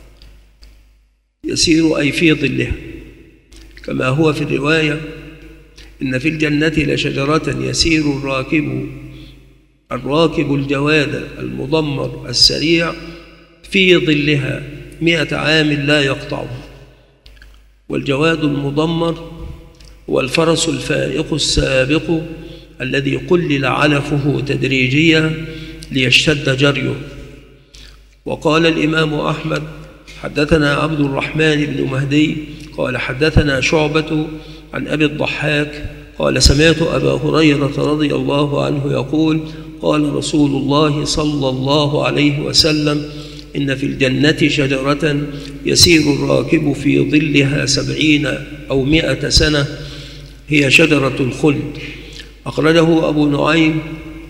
يسير أي في ظلها، كما هو في الرواية: إن في الجنة لشجرة يسير الراكب الراكب الجواد المضمر السريع في ظلها مئة عام لا يقطعها. والجواد المضمر هو الفرس الفائق السابق الذي قلل علفه تدريجيا ليشتد جريه. وقال الإمام أحمد: حدثنا عبد الرحمن بن مهدي قال حدثنا شعبة عن أبي الضحاك قال: سمعت أبا هريرة رضي الله عنه يقول: قال رسول الله صلى الله عليه وسلم: إن في الجنة شجرة يسير الراكب في ظلها سبعين أو مئة سنة، هي شجرة الخلد. أخرجه أبو نعيم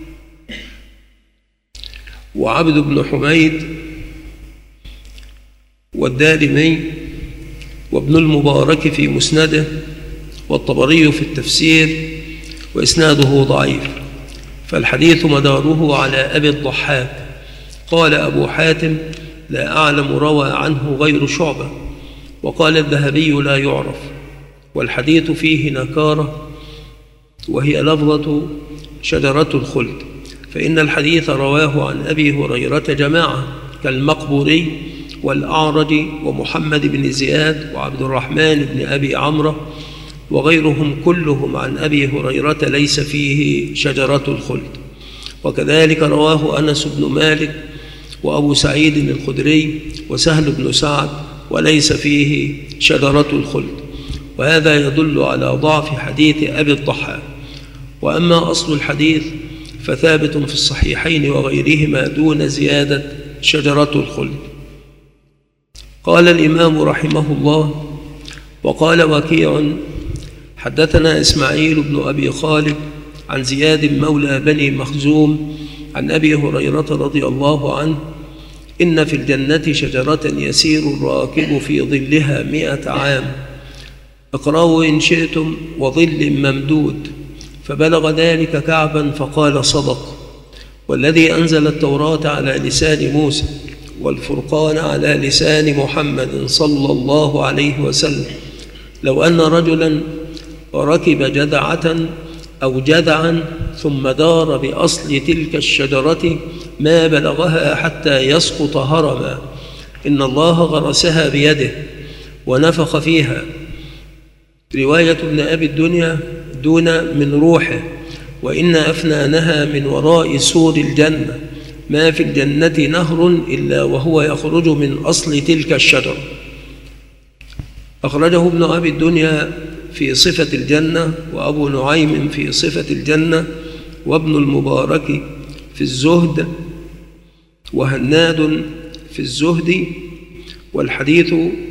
وعبد بن حميد والدارمي وابن المبارك في مسنده، والطبري في التفسير، وإسناده ضعيف، فالحديث مداره على أبي الضحاك. قال أبو حاتم: لا أعلم روى عنه غير شعبة. وقال الذهبي: لا يعرف، والحديث فيه نكارة، وهي لفظة شجرة الخلد، فإن الحديث رواه عن أبي هريرة جماعة كالمقبوري والأعرج ومحمد بن زياد وعبد الرحمن بن أبي عمرو وغيرهم كلهم عن أبي هريرة ليس فيه شجرة الخلد. وكذلك رواه أنس بن مالك وأبو سعيد الخدري وسهل بن سعد وليس فيه شجرة الخلد، وهذا يدل على ضعف حديث أبي الضحاك. وأما أصل الحديث فثابت في الصحيحين وغيرهما دون زيادة شجرة الخلد. قال الإمام رحمه الله: وقال وكيع حدثنا إسماعيل بن أبي خالد عن زياد مولى بني مخزوم عن أبي هريرة رضي الله عنه: إن في الجنة شجرة يسير الراكب في ظلها مئة عام، اقرأوا إن شئتم، وظل ممدود. فبلغ ذلك كعبا فقال: صدق، والذي أنزل التوراة على لسان موسى والفرقان على لسان محمد صلى الله عليه وسلم، لو أن رجلا ركب جذعة أو جذعا ثم دار بأصل تلك الشجرة ما بلغها حتى يسقط هرما، إن الله غرسها بيده ونفخ فيها. رواية ابن أبي الدنيا دون من روحه، وإن أفنانها من وراء سور الجنة، ما في الجنة نهر إلا وهو يخرج من أصل تلك الشجرة. أخرجه ابن أبي الدنيا في صفة الجنة، وأبو نعيم في صفة الجنة، وابن المبارك في الزهد، وهناد في الزهد. والحديث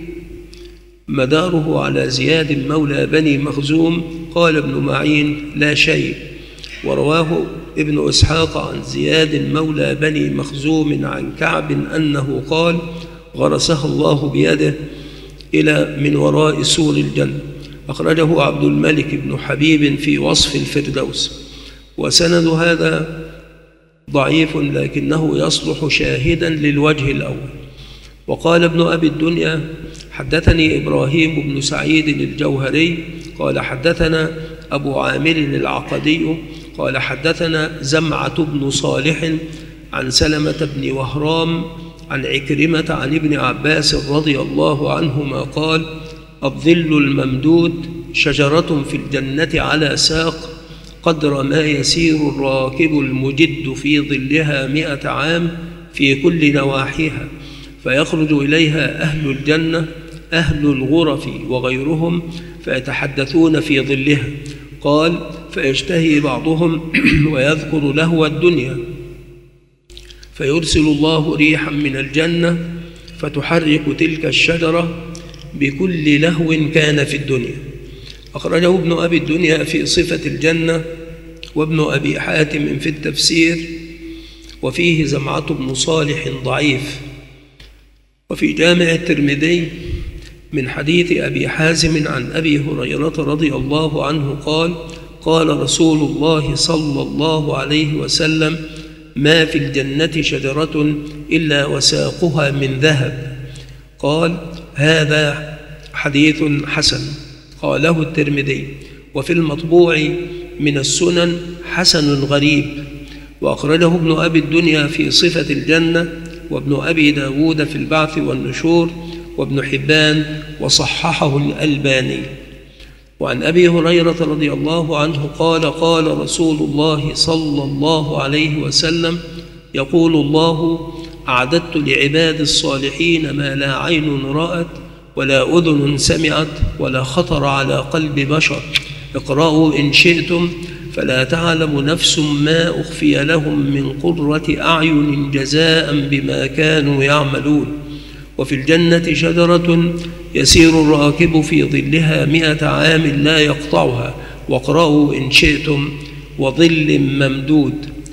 مداره على زياد مولى بني مخزوم. قال ابن معين لا شيء. ورواه ابن إسحاق عن زياد مولى بني مخزوم عن كعب أنه قال غرسها الله بيده إلى من وراء سور الجنة. أخرجه عبد الملك بن حبيب في وصف الفردوس. وسند هذا ضعيف لكنه يصلح شاهدا للوجه الأول. وقال ابن أبي الدنيا حدثني إبراهيم بن سعيد الجوهري قال حدثنا أبو عامر العقدي قال حدثنا زمعة بن صالح عن سلمة بن وهرام عن عكرمة عن ابن عباس رضي الله عنهما قال الظل الممدود شجرة في الجنة على ساق قدر ما يسير الراكب المجد في ظلها مئة عام في كل نواحيها، فيخرج إليها أهل الجنة أهل الغرف وغيرهم فيتحدثون في ظلها. قال فيشتهي بعضهم ويذكر لهو الدنيا، فيرسل الله ريحا من الجنة فتحرك تلك الشجرة بكل لهو كان في الدنيا. أخرجه ابن أبي الدنيا في صفة الجنة، وابن أبي حاتم في التفسير، وفيه زمعة بن صالح ضعيف. وفي جامع الترمذي من حديث أبي حازم عن أبي هريرة رضي الله عنه قال قال رسول الله صلى الله عليه وسلم ما في الجنة شجرة إلا وساقها من ذهب. قال هذا حديث حسن. قاله الترمذي. وفي المطبوع من السنن حسن غريب. وأخرجه ابن أبي الدنيا في صفة الجنة، وابن أبي داود في البعث والنشور، وابن حبان وصححه الألباني. وعن أبي هريرة رضي الله عنه قال قال رسول الله صلى الله عليه وسلم يقول الله أعددت لعباد الصالحين ما لا عين رأت ولا أذن سمعت ولا خطر على قلب بشر. اقرأوا إن شئتم فلا تعلم نفس ما أخفي لهم من قرة أعين جزاء بما كانوا يعملون. وفي الجنة شجرة يسير الراكب في ظلها مئة عام لا يقطعها. واقرأوا إن شئتم وظل ممدود.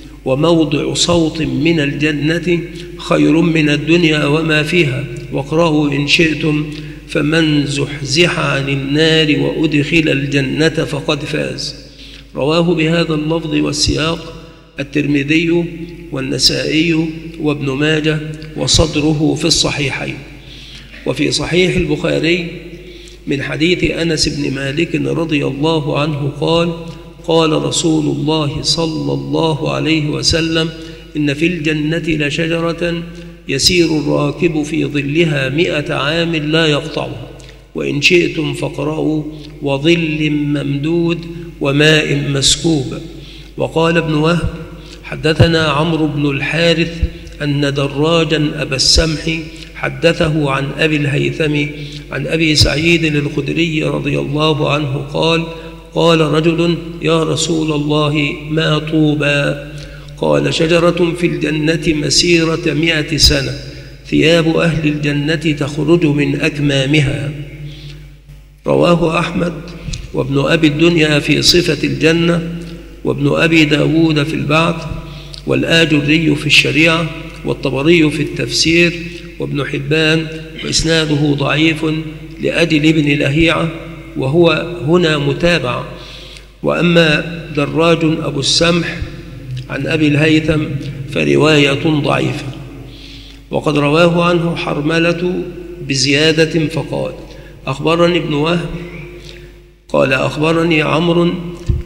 وموضع صوت من الجنة خير من الدنيا وما فيها. واقرأوا إن شئتم فمن زحزح عن النار وأدخل الجنة فقد فاز. رواه بهذا اللفظ والسياق الترمذي والنسائي وابن ماجه، وصدره في الصحيحين. وفي صحيح البخاري من حديث أنس بن مالك رضي الله عنه قال قال رسول الله صلى الله عليه وسلم إن في الجنة لشجرة يسير الراكب في ظلها مئة عام لا يقطعها. وإن شئتم فاقرأوا وظل ممدود وماء مسكوب. وقال ابن وهب حدثنا عمرو بن الحارث أن دراجا أبا السمح حدثه عن أبي الهيثم عن أبي سعيد الخدري رضي الله عنه قال قال رجل يا رسول الله ما طوبى؟ قال شجرة في الجنة مسيرة مئة سنة ثياب أهل الجنة تخرج من أكمامها. رواه أحمد وابن أبي الدنيا في صفة الجنة، وابن أبي داود في البعث، والآجري في الشريعة، والطبري في التفسير، وابن حبان، وإسناده ضعيف لأجل ابن لهيعة وهو هنا متابع. وأما دراج أبو السمح عن أبي الهيثم فرواية ضعيفة. وقد رواه عنه حرملة بزيادة فقال أخبرني ابن وهب قال أخبرني عمرو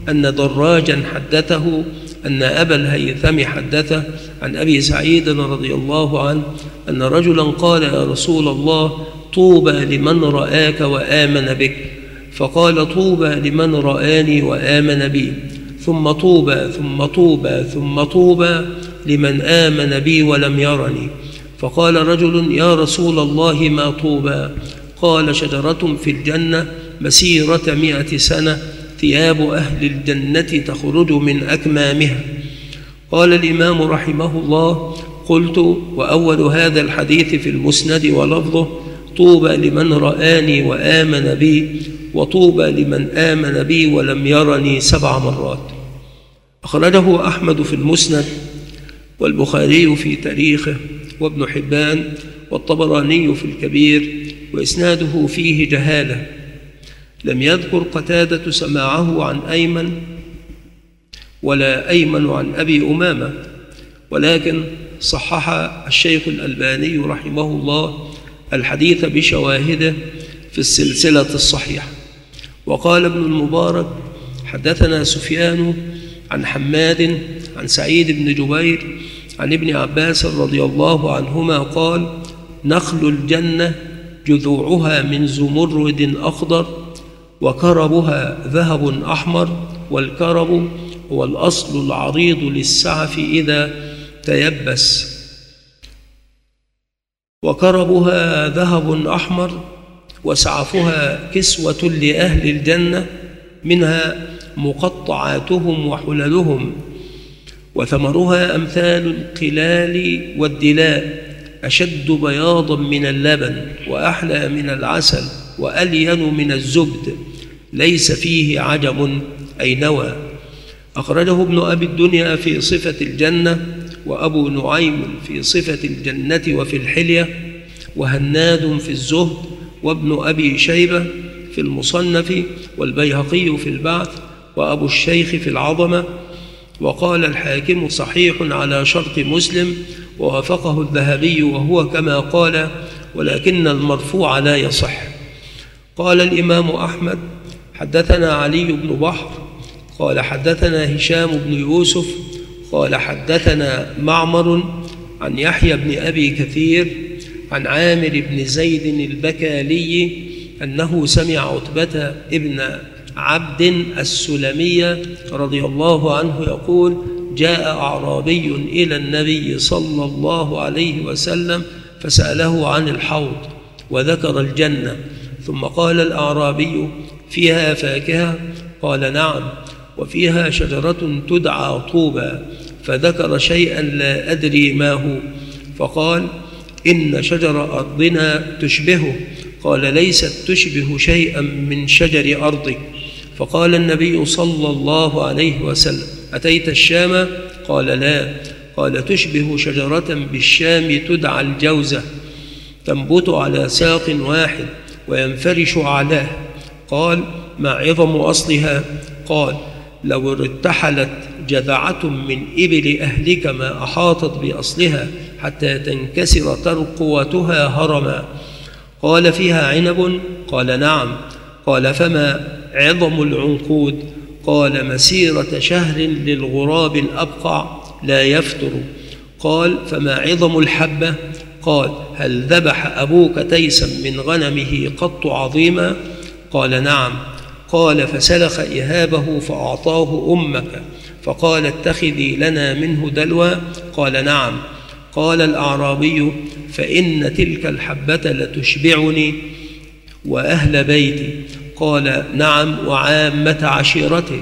أن دراجا حدثه أن أبا الهيثم حدثه عن أبي سعيد رضي الله عنه أن رجلا قال: يا رسول الله، طوبى لمن رآك وآمن بك. فقال: طوبى لمن رآني وآمن بي، ثم طوبى ثم طوبى ثم طوبى لمن آمن بي ولم يرني. فقال رجل: يا رسول الله، ما طوبى؟ قال: شجرة في الجنة مسيرة مائة سنة، ثياب أهل الجنة تخرج من أكمامها. قال الإمام رحمه الله: قلت: وأول هذا الحديث في المسند ولفظه: طوبى لمن رآني وآمن بي، وطوبى لمن آمن بي ولم يرني، سبع مرات. أخرجه أحمد في المسند، والبخاري في تاريخه، وابن حبان، والطبراني في الكبير، وإسناده فيه جهالة. لم يذكر قتادة سماعه عن أيمن، ولا أيمن عن أبي أمامة، ولكن صحح الشيخ الألباني رحمه الله الحديث بشواهده في السلسلة الصحيحة. وقال ابن المبارك: حدثنا سفيان عن حماد عن سعيد بن جبير عن ابن عباس رضي الله عنهما قال: نخل الجنة جذوعها من زمرد أخضر، وكربها ذهب أحمر، والكرب هو الأصل العريض للسعف إذا تيبس. وكربها ذهب أحمر، وسعفها كسوة لأهل الجنة، منها مقطعاتهم وحللهم، وثمرها أمثال القلال والدلاء، أشد بياضا من اللبن، وأحلى من العسل، وألين من الزبد، ليس فيه عجم أي نوى. أخرجه ابن أبي الدنيا في صفة الجنة، وأبو نعيم في صفة الجنة وفي الحلية، وهناد في الزهد، وابن أبي شيبة في المصنف، والبيهقي في البعث، وأبو الشيخ في العظمة. وقال الحاكم: صحيح على شرط مسلم، ووافقه الذهبي وهو كما قال، ولكن المرفوع لا يصح. قال الإمام أحمد: حدثنا علي بن بحر قال حدثنا هشام بن يوسف قال حدثنا معمر عن يحيى بن أبي كثير عن عامر بن زيد البكالي أنه سمع عتبة ابن عبد السلمي رضي الله عنه يقول: جاء أعرابي إلى النبي صلى الله عليه وسلم فسأله عن الحوض وذكر الجنة، ثم قال الأعرابي: فيها فاكهة؟ قال: نعم، وفيها شجرة تدعى طوبى، فذكر شيئا لا أدري ما هو، فقال: إن شجر أرضنا تشبهه. قال: ليست تشبه شيئا من شجر أرضك. فقال النبي صلى الله عليه وسلم: أتيت الشام؟ قال: لا. قال: تشبه شجرة بالشام تدعى الجوزة، تنبت على ساق واحد وينفرش أعلاه. قال: ما عظم أصلها؟ قال: لو ارتحلت جذعة من إبل أهلك ما أحاطت بأصلها حتى تنكسر ترقوتها هرما. قال: فيها عنب؟ قال: نعم. قال: فما عظم العنقود؟ قال: مسيرة شهر للغراب الأبقع لا يفتر. قال: فما عظم الحبة؟ قال: هل ذبح أبوك تيسا من غنمه قط عظيما؟ قال: نعم. قال: فسلخ إهابه فأعطاه أمك، فقال: اتخذي لنا منه دلوى. قال: نعم. قال الأعرابي: فإن تلك الحبة لتشبعني وأهل بيتي. قال: نعم، وعامة عشيرته.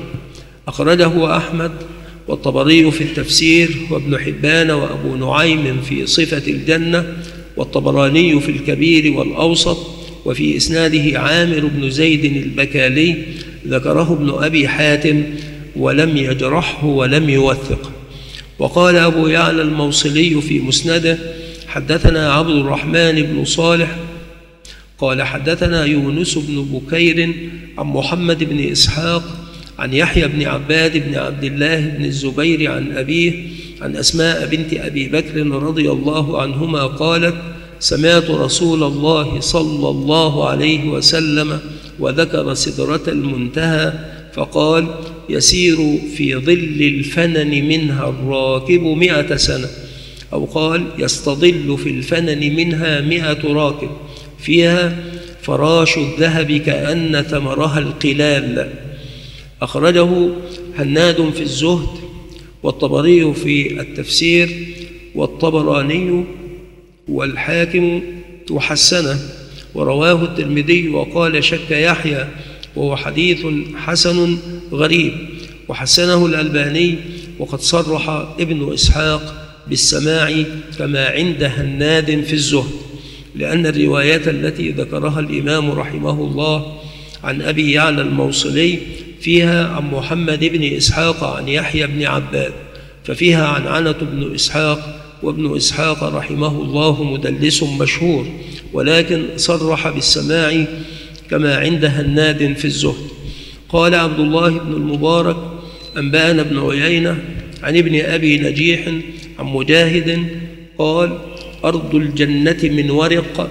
أخرجه أحمد والطبري في التفسير، وابن حبان وأبو نعيم في صفة الجنة، والطبراني في الكبير والأوسط، وفي إسناده عامر بن زيد البكالي، ذكره ابن أبي حاتم ولم يجرحه ولم يوثقه. وقال أبو يعلى الموصلي في مسنده: حدثنا عبد الرحمن بن صالح قال حدثنا يونس بن بكير عن محمد بن إسحاق عن يحيى بن عباد بن عبد الله بن الزبير عن أبيه عن أسماء بنت أبي بكر رضي الله عنهما قالت: سمعت رسول الله صلى الله عليه وسلم وذكر سدرة المنتهى فقال: يسير في ظل الفنن منها الراكب مئة سنة، أو قال يستظل في الفنن منها مئة راكب فيها فراش الذهب كأن ثمرها القلال. أخرجه هناد في الزهد، والطبري في التفسير، والطبراني والحاكم وحسنه، ورواه الترمذي وقال شك يحيى وهو حديث حسن غريب، وحسنه الألباني، وقد صرح ابن إسحاق بالسماع كما عند هناد في الزهد، لأن الروايات التي ذكرها الإمام رحمه الله عن أبي يعلى الموصلي فيها عن محمد بن إسحاق عن يحيى بن عباد، ففيها عن عنة بن إسحاق، وابن إسحاق رحمه الله مدلس مشهور، ولكن صرح بالسماع كما عند هناد في الزهد. قال عبد الله بن المبارك أنبأنا ابن عيينة عن ابن أبي نجيح عن مجاهد قال أرض الجنة من ورق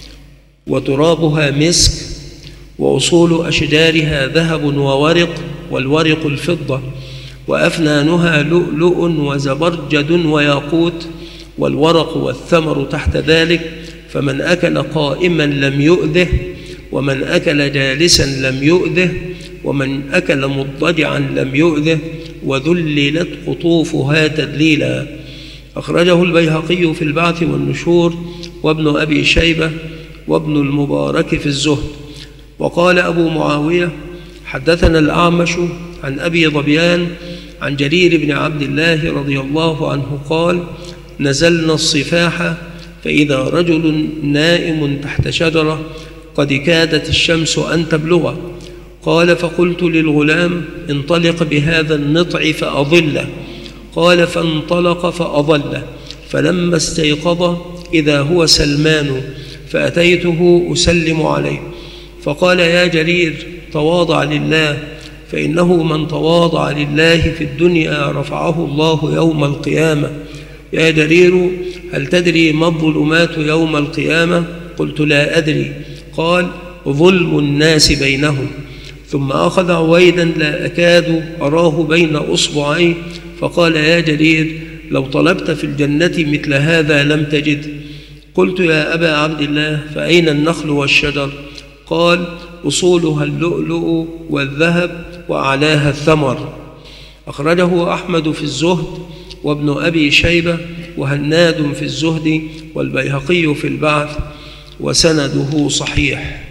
وترابها مسك وأصول أشجارها ذهب وورق، والورق الفضة، وأفنانها لؤلؤ وزبرجد وياقوت، والورق والثمر تحت ذلك، فمن أكل قائما لم يؤذه، ومن أكل جالسا لم يؤذه، ومن أكل مضطجعا لم يؤذه، وذللت قطوفها تدليلا. أخرجه البيهقي في البعث والنشور، وابن أبي شيبة، وابن المبارك في الزهد. وقال أبو معاوية حدثنا الأعمش عن أبي ظبيان عن جرير بن عبد الله رضي الله عنه قال نزلنا الصفاح فإذا رجل نائم تحت شجرة قد كادت الشمس أن تبلغه، قال فقلت للغلام انطلق بهذا النطع فأضله، قال فانطلق فأضله، فلما استيقظ إذا هو سلمان، فأتيته أسلم عليه، فقال يا جرير تواضع لله، فإنه من تواضع لله في الدنيا رفعه الله يوم القيامة. يا جرير هل تدري ما الظلمات يوم القيامة؟ قلت لا أدري. قال ظلم الناس بينهم. ثم أخذ عويدا لا أكاد أراه بين أصبعي، فقال يا جرير لو طلبت في الجنة مثل هذا لم تجد. قلت يا أبا عبد الله فأين النخل والشجر؟ قال أصولها اللؤلؤ والذهب وأعلاها الثمر. أخرجه أحمد في الزهد، وابن أبي شيبة، وهناد في الزهد، والبيهقي في البعث، وسنده صحيح.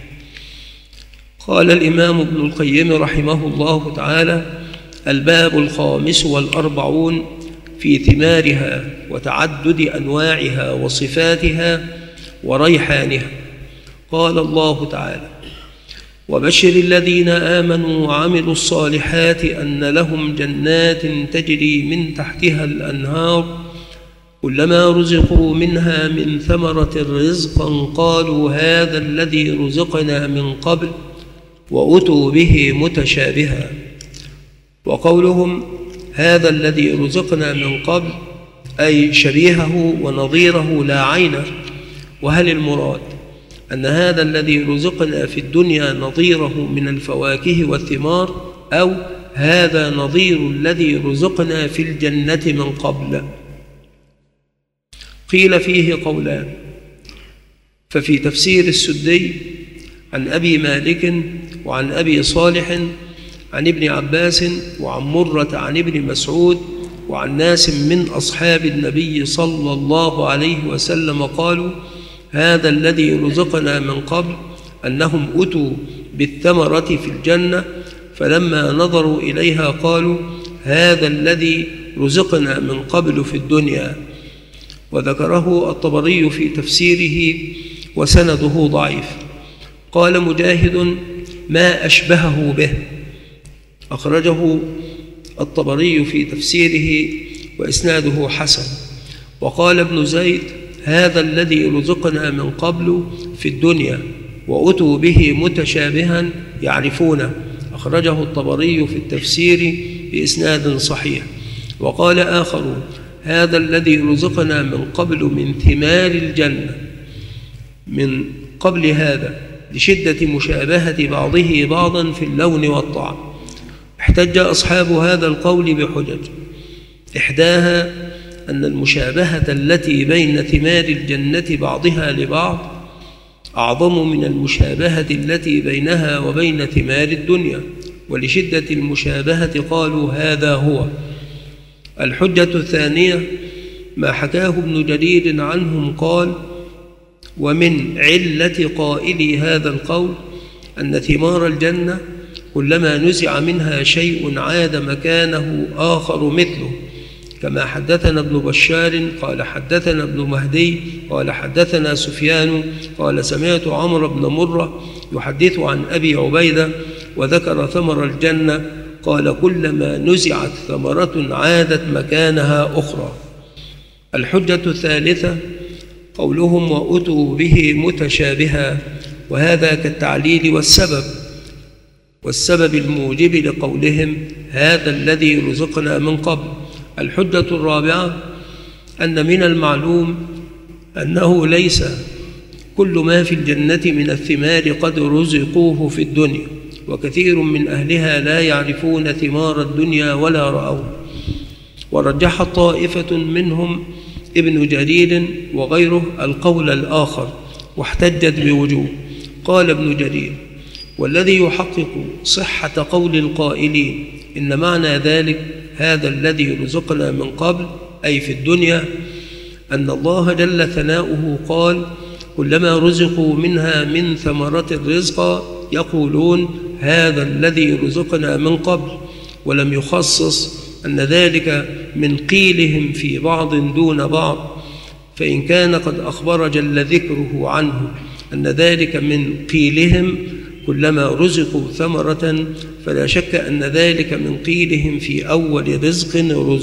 قال الإمام ابن القيم رحمه الله تعالى الباب الخامس والأربعون في ثمارها وتعدد أنواعها وصفاتها وريحانها. قال الله تعالى وبشر الذين آمنوا وعملوا الصالحات أن لهم جنات تجري من تحتها الأنهار كلما رزقوا منها من ثمرة رزقا قالوا هذا الذي رزقنا من قبل وأتوا به متشابها. وقولهم هذا الذي رزقنا من قبل أي شبيهه ونظيره لا عينه. وهل المراد أن هذا الذي رزقنا في الدنيا نظيره من الفواكه والثمار، أو هذا نظير الذي رزقنا في الجنة من قبل؟ قيل فيه قولان، ففي تفسير السدي عن أبي مالك وعن أبي صالح عن ابن عباس وعن مرة عن ابن مسعود وعن ناس من أصحاب النبي صلى الله عليه وسلم قالوا هذا الذي رزقنا من قبل أنهم أتوا بالثمرة في الجنة فلما نظروا إليها قالوا هذا الذي رزقنا من قبل في الدنيا. وذكره الطبري في تفسيره وسنده ضعيف. قال مجاهد ما أشبهه به. أخرجه الطبري في تفسيره وإسناده حسن. وقال ابن زيد هذا الذي رزقنا من قبل في الدنيا وأتوا به متشابها يعرفونه. أخرجه الطبري في التفسير بإسناد صحيح. وقال آخر هذا الذي رزقنا من قبل من ثمار الجنة من قبل هذا لشدة مشابهة بعضه بعضا في اللون والطعم، احتج أصحاب هذا القول بحجج، إحداها أن المشابهة التي بين ثمار الجنة بعضها لبعض أعظم من المشابهة التي بينها وبين ثمار الدنيا، ولشدة المشابهة قالوا هذا هو. الحجة الثانية ما حكاه ابن جرير عنهم قال: ومن علة قائلي هذا القول أن ثمار الجنة كلما نزع منها شيء عاد مكانه آخر مثله، كما حدثنا ابن بشار قال حدثنا ابن مهدي قال حدثنا سفيان قال سمعت عمرو بن مرة يحدث عن أبي عبيدة وذكر ثمر الجنة قال: كلما نزعت ثمرة عادت مكانها أخرى. الحجة الثالثة قولهم: وأتوا به متشابها، وهذا كالتعليل والسبب، والسبب الموجب لقولهم هذا الذي رزقنا من قبل. الحجة الرابعة أن من المعلوم أنه ليس كل ما في الجنة من الثمار قد رزقوه في الدنيا، وكثير من أهلها لا يعرفون ثمار الدنيا ولا رأوه. ورجح طائفة منهم ابن جرير وغيره القول الآخر، واحتجت بوجوه. قال ابن جرير: والذي يحقق صحة قول القائلين إن معنى ذلك هذا الذي رزقنا من قبل أي في الدنيا أن الله جل ثناؤه قال: كلما رزقوا منها من ثمرة الرزق يقولون هذا الذي رزقنا من قبل، ولم يخصص أن ذلك من قيلهم في بعض دون بعض. فإن كان قد أخبر جل ذكره عنه أن ذلك من قيلهم كلما رزقوا ثمرة، فلا شك أن ذلك من قيلهم في أول رزق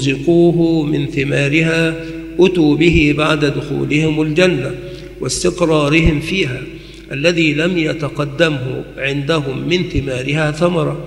رزقوه من ثمارها أتوا به بعد دخولهم الجنة واستقرارهم فيها، الذي لم يتقدمه عندهم من ثمارها ثمرة.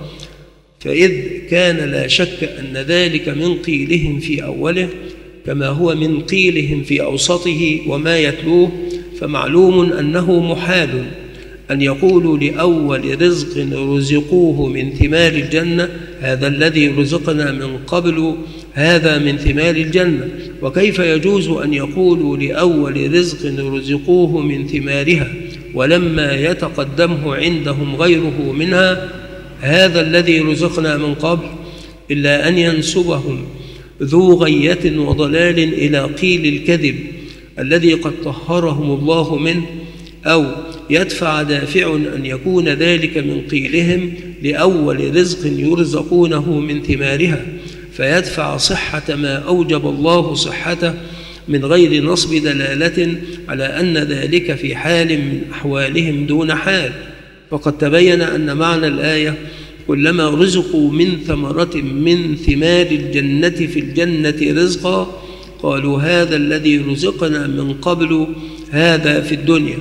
فإذ كان لا شك أن ذلك من قيلهم في أوله كما هو من قيلهم في أوسطه وما يتلوه، فمعلوم أنه محال أن يقولوا لأول رزق رزقوه من ثمار الجنة هذا الذي رزقنا من قبل هذا من ثمار الجنة. وكيف يجوز أن يقولوا لأول رزق رزقوه من ثمارها ولما يتقدمه عندهم غيره منها هذا الذي رزقنا من قبل، إلا أن ينسبهم ذو غية وضلال إلى قيل الكذب الذي قد طهرهم الله منه، أو يدفع دافع أن يكون ذلك من قيلهم لأول رزق يرزقونه من ثمارها، فيدفع صحة ما أوجب الله صحته من غير نصب دلالة على أن ذلك في حال من أحوالهم دون حال. فقد تبين أن معنى الآية كلما رزقوا من ثمرة من ثمار الجنة في الجنة رزقا قالوا هذا الذي رزقنا من قبل هذا في الدنيا.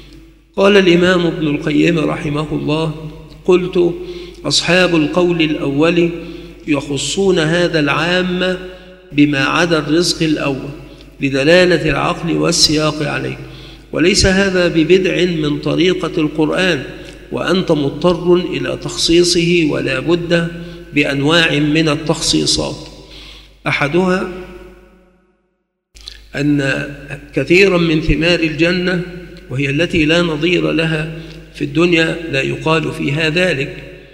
قال الإمام ابن القيم رحمه الله: قلت: أصحاب القول الأول يخصون هذا العام بما عدا الرزق الأول لدلالة العقل والسياق عليه، وليس هذا ببدع من طريقة القرآن، وأنت مضطر إلى تخصيصه ولا بد بأنواع من التخصيصات. أحدها أن كثيرا من ثمار الجنة وهي التي لا نظير لها في الدنيا لا يقال فيها ذلك.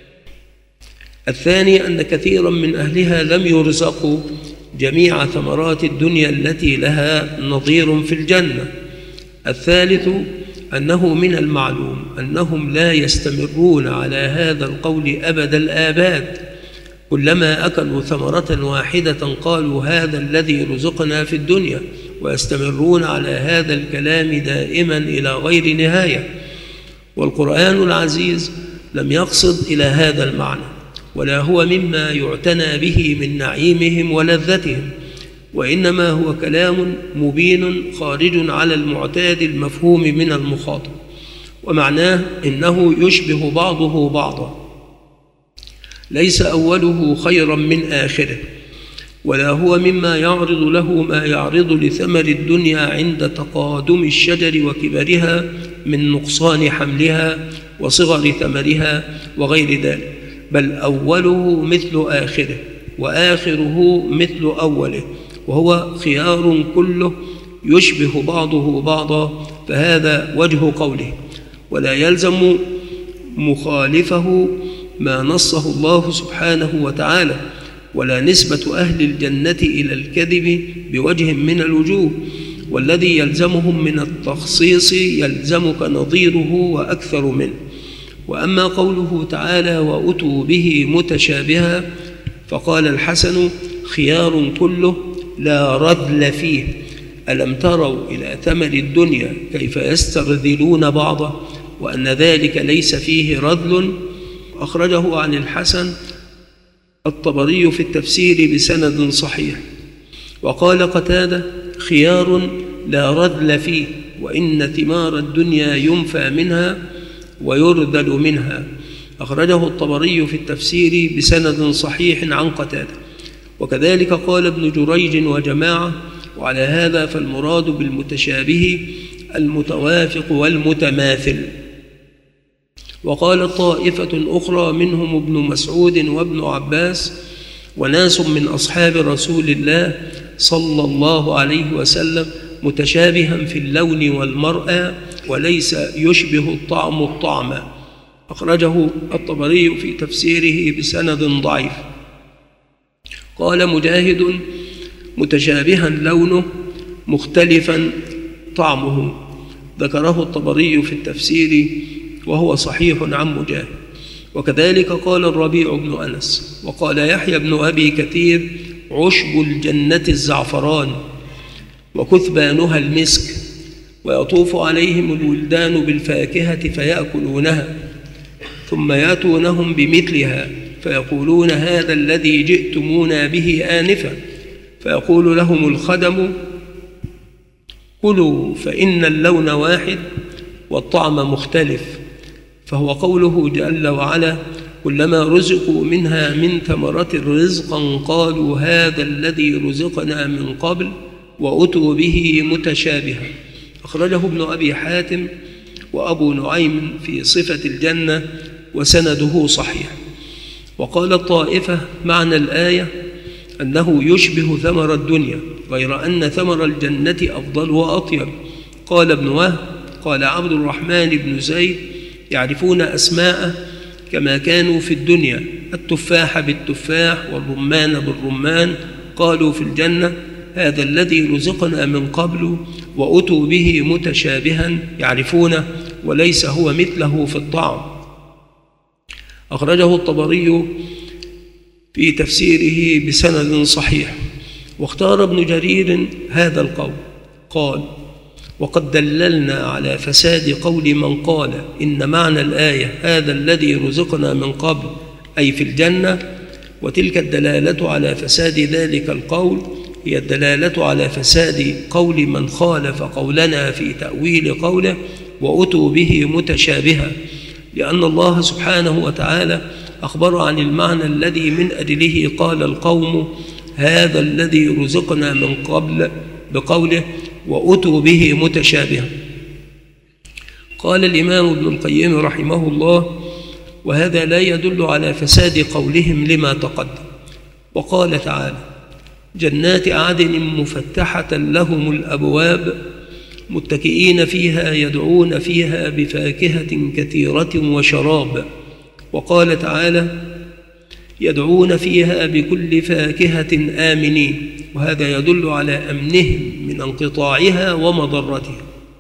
الثاني أن كثيرا من أهلها لم يرزقوا جميع ثمرات الدنيا التي لها نظير في الجنة. الثالث أنه من المعلوم أنهم لا يستمرون على هذا القول أبد الآباد، كلما أكلوا ثمرة واحدة قالوا هذا الذي رزقنا في الدنيا، ويستمرون على هذا الكلام دائما إلى غير نهاية. والقرآن العزيز لم يقصد إلى هذا المعنى، ولا هو مما يعتنى به من نعيمهم ولذتهم، وإنما هو كلام مبين خارج على المعتاد المفهوم من المخاطب، ومعناه إنه يشبه بعضه بعضا، ليس أوله خيرا من آخره، ولا هو مما يعرض له ما يعرض لثمر الدنيا عند تقادم الشجر وكبرها من نقصان حملها وصغر ثمرها وغير ذلك، بل أوله مثل آخره وآخره مثل أوله، وهو خيار كله يشبه بعضه بعضا، فهذا وجه قوله. ولا يلزم مخالفه ما نصه الله سبحانه وتعالى، ولا نسبة أهل الجنة إلى الكذب بوجه من الوجوه، والذي يلزمهم من التخصيص يلزمك نظيره وأكثر منه. وأما قوله تعالى وأتوا به متشابها، فقال الحسن خيار كله لا رذل فيه. ألم تروا إلى ثمن الدنيا كيف يسترذلون بعضه، وأن ذلك ليس فيه رذل. أخرجه عن الحسن الطبري في التفسير بسند صحيح. وقال قتادة خيار لا رذل فيه، وإن ثمار الدنيا ينفى منها ويرذل منها. أخرجه الطبري في التفسير بسند صحيح عن قتادة. وكذلك قال ابن جريج وجماعة. وعلى هذا فالمراد بالمتشابه المتوافق والمتماثل. وقال طائفة أخرى منهم ابن مسعود وابن عباس وناس من أصحاب رسول الله صلى الله عليه وسلم متشابها في اللون والمرأة، وليس يشبه الطعم الطعم. أخرجه الطبري في تفسيره بسند ضعيف. قال مجاهد متشابها لونه مختلفا طعمه، ذكره الطبري في التفسير وهو صحيح عن مجاهد. وكذلك قال الربيع بن أنس. وقال يحيى بن أبي كثير عشب الجنة الزعفران وكثبانها المسك، ويطوف عليهم الولدان بالفاكهة فيأكلونها، ثم يأتونهم بمثلها فيقولون هذا الذي جئتمونا به آنفا، فيقول لهم الخدم كلوا فإن اللون واحد والطعم مختلف. فهو قوله جل وعلا كلما رزقوا منها من ثمرة رزقا قالوا هذا الذي رزقنا من قبل وأتوا به متشابها. أخرجه ابن أبي حاتم وأبو نعيم في صفة الجنة وسنده صحيح. وقال الطائفة معنى الآية أنه يشبه ثمر الدنيا، غير أن ثمر الجنة أفضل وأطيب. قال ابن وهب قال عبد الرحمن بن زيد يعرفون أسماء كما كانوا في الدنيا، التفاح بالتفاح والرمان بالرمان، قالوا في الجنة هذا الذي رزقنا من قبل وأتوا به متشابها يعرفونه وليس هو مثله في الطعم. أخرجه الطبري في تفسيره بسند صحيح. واختار ابن جرير هذا القول، قال وقد دللنا على فساد قول من قال إن معنى الآية هذا الذي رزقنا من قبل أي في الجنة، وتلك الدلالة على فساد ذلك القول هي الدلالة على فساد قول من خالف قولنا في تأويل قوله وأتوا به متشابها، لأن الله سبحانه وتعالى أخبر عن المعنى الذي من أجله قال القوم هذا الذي رزقنا من قبل بقوله وأتوا به متشابها. قال الإمام ابن القيم رحمه الله وهذا لا يدل على فساد قولهم لما تقدم. وقال تعالى جنات عدن مفتحة لهم الأبواب متكئين فيها يدعون فيها بفاكهة كثيرة وشراب. وقال تعالى يدعون فيها بكل فاكهة آمنين، وهذا يدل على أمنهم من انقطاعها ومضرتها.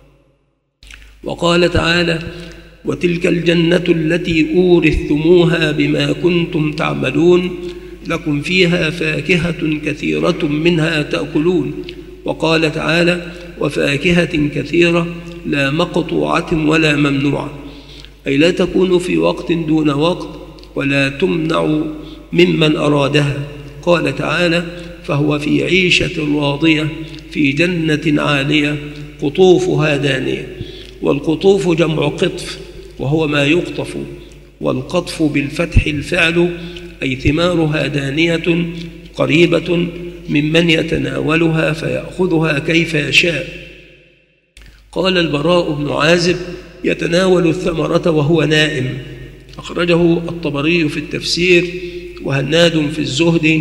وقال تعالى وتلك الجنة التي أورثتموها بما كنتم تعملون لكم فيها فاكهة كثيرة منها تأكلون. وقال تعالى وفاكهة كثيرة لا مقطوعة ولا ممنوعة، أي لا تكون في وقت دون وقت ولا تمنع ممن أرادها. قال تعالى فهو في عيشة راضية في جنة عالية قطوفها دانية. والقطوف جمع قطف وهو ما يقطف، والقطف بالفتح الفعل أي ثمارها دانية قريبة ممن يتناولها فيأخذها كيف يشاء. قال البراء بن عازب يتناول الثمرة وهو نائم، أخرجه الطبري في التفسير وهناد في الزهد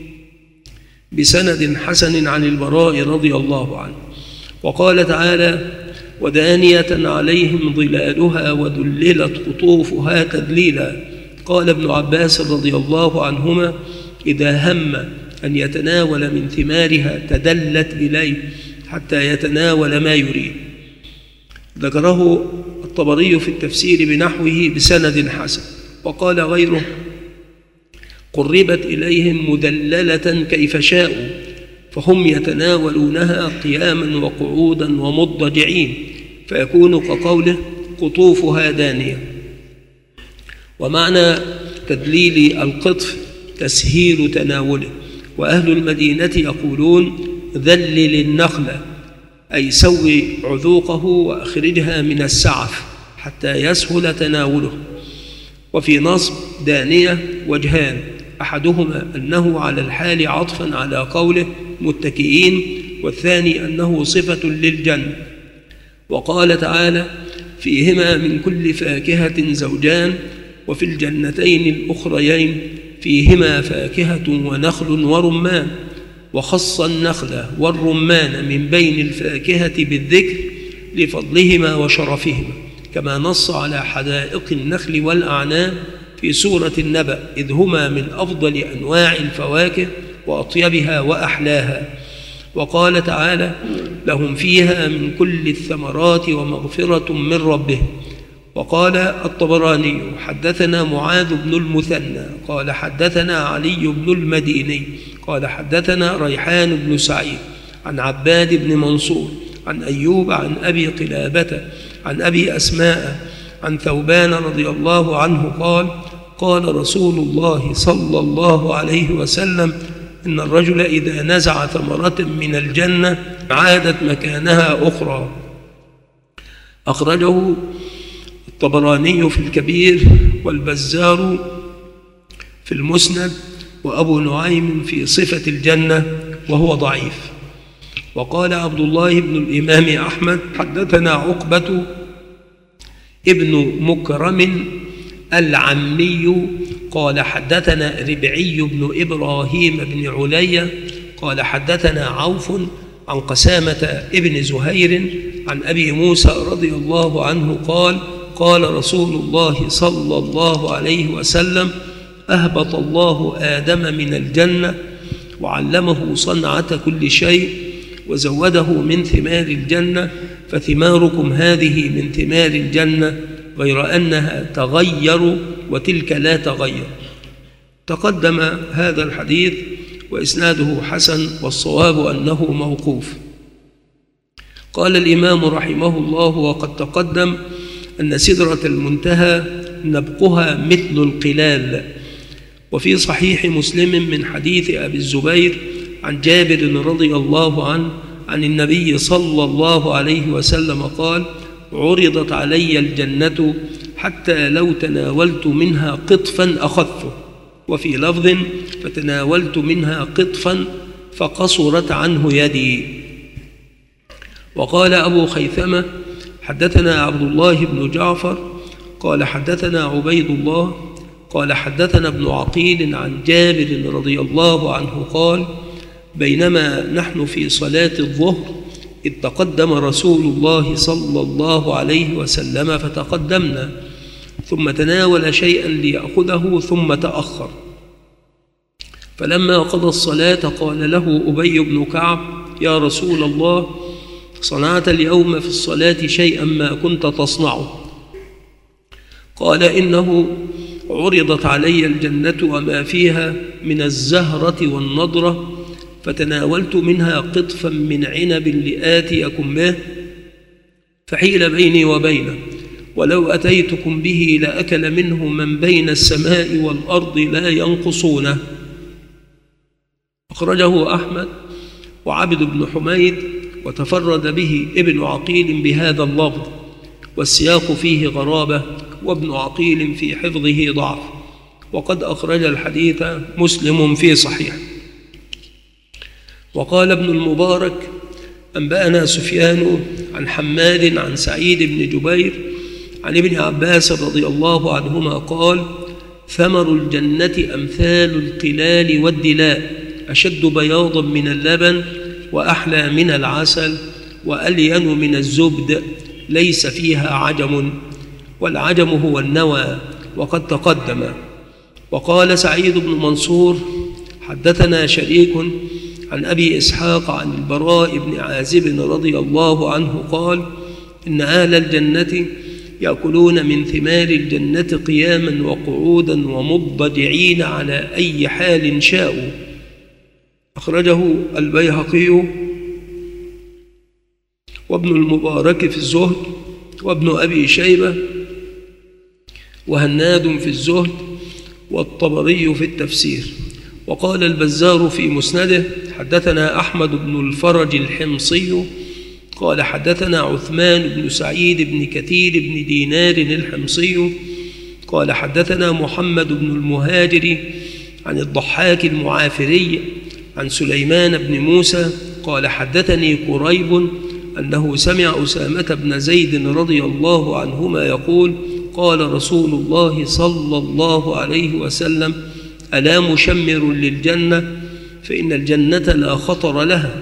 بسند حسن عن البراء رضي الله عنه. وقال تعالى: ودانية عليهم ظلالها وذللت قطوفها تذليلا. قال ابن عباس رضي الله عنهما: إذا هم أن يتناول من ثمارها تدلت إليه حتى يتناول ما يريد. ذكره الطبري في التفسير بنحوه بسند حسن. وقال غيره: قربت إليهم مدللة كيف شاءوا، فهم يتناولونها قياما وقعودا ومضجعين، فيكون كقوله: قطوفها دانية. ومعنى تدليل القطف تسهيل تناوله. وأهل المدينة يقولون: ذلل النخل، أي سوي عذوقه وأخرجها من السعف حتى يسهل تناوله. وفي نصب دانية وجهان: أحدهما أنه على الحال عطفا على قوله متكئين، والثاني أنه صفة للجنة. وقال تعالى: فيهما من كل فاكهة زوجان، وفي الجنتين الأخريين فيهما فاكهة ونخل ورمان. وخص النخل والرمان من بين الفاكهة بالذكر لفضلهما وشرفهما، كما نص على حدائق النخل والأعناب في سورة النبأ، إذ هما من أفضل أنواع الفواكه وأطيبها وأحلاها. وقال تعالى: لهم فيها من كل الثمرات ومغفرة من ربهم. وقال الطبراني: حدثنا معاذ بن المثنى قال حدثنا علي بن المديني قال حدثنا ريحان بن سعيد عن عباد بن منصور عن أيوب عن أبي قلابة عن أبي أسماء عن ثوبان رضي الله عنه قال: قال رسول الله صلى الله عليه وسلم: إن الرجل إذا نزع ثمرة من الجنة عادت مكانها أخرى. أخرجه الطبراني في الكبير والبزار في المسند وأبو نعيم في صفة الجنة، وهو ضعيف. وقال عبد الله بن الإمام أحمد: حدثنا عقبة ابن مكرم العمي قال حدثنا ربعي بن إبراهيم بن علي قال حدثنا عوف عن قسامة ابن زهير عن أبي موسى رضي الله عنه قال: قال رسول الله صلى الله عليه وسلم: أهبط الله آدم من الجنة وعلمه صنعة كل شيء وزوده من ثمار الجنة، فثماركم هذه من ثمار الجنة، غير أنها تغير وتلك لا تغير. تقدم هذا الحديث وإسناده حسن، والصواب أنه موقوف. قال الإمام رحمه الله: وقد تقدم أن سدرة المنتهى نبقها مثل القلال. وفي صحيح مسلم من حديث أبي الزبير عن جابر رضي الله عنه عن النبي صلى الله عليه وسلم قال: عرضت علي الجنة حتى لو تناولت منها قطفا أخذته. وفي لفظ: فتناولت منها قطفا فقصرت عنه يدي. وقال أبو خيثمة: حدثنا عبد الله بن جعفر قال حدثنا عبيد الله قال حدثنا ابن عقيل عن جابر رضي الله عنه قال: بينما نحن في صلاة الظهر إذ تقدم رسول الله صلى الله عليه وسلم فتقدمنا، ثم تناول شيئا ليأخذه ثم تأخر، فلما قضى الصلاة قال له أبي بن كعب: يا رسول الله، صنعت اليوم في الصلاة شيئا ما كنت تصنعه. قال: إنه عرضت علي الجنة وما فيها من الزهرة والنضرة، فتناولت منها قطفا من عنب لآتيكم به، فحيل بيني وبينه، ولو أتيتكم به لأكل منه من بين السماء والأرض لا ينقصونه. أخرجه أحمد وعبد بن حميد، وتفرد به ابن عقيل بهذا اللفظ، والسياق فيه غرابة، وابن عقيل في حفظه ضعف، وقد أخرج الحديث مسلم في صحيح. وقال ابن المبارك: أنبأنا سفيان عن حماد عن سعيد بن جبير عن ابن عباس رضي الله عنهما قال: ثمر الجنة أمثال القلال والدلاء، أشد بياضا من اللبن وأحلى من العسل وألين من الزبد، ليس فيها عجم، والعجم هو النوى وقد تقدم. وقال سعيد بن منصور: حدثنا شريك عن أبي إسحاق عن البراء بن عازب رضي الله عنه قال: إن أهل الجنة يأكلون من ثمار الجنة قياما وقعودا ومضجعين على أي حال شاءوا. أخرجه البيهقي وابن المبارك في الزهد وابن أبي شيبة وهناد في الزهد والطبري في التفسير. وقال البزار في مسنده: حدثنا أحمد بن الفرج الحمصي قال: حدثنا عثمان بن سعيد بن كثير بن دينار الحمصي قال: حدثنا محمد بن المهاجر عن الضحاك المعافري عن سليمان بن موسى قال: حدثني قريب أنه سمع أسامة بن زيد رضي الله عنهما يقول: قال رسول الله صلى الله عليه وسلم: ألا مشمر للجنة؟ فإن الجنة لا خطر لها،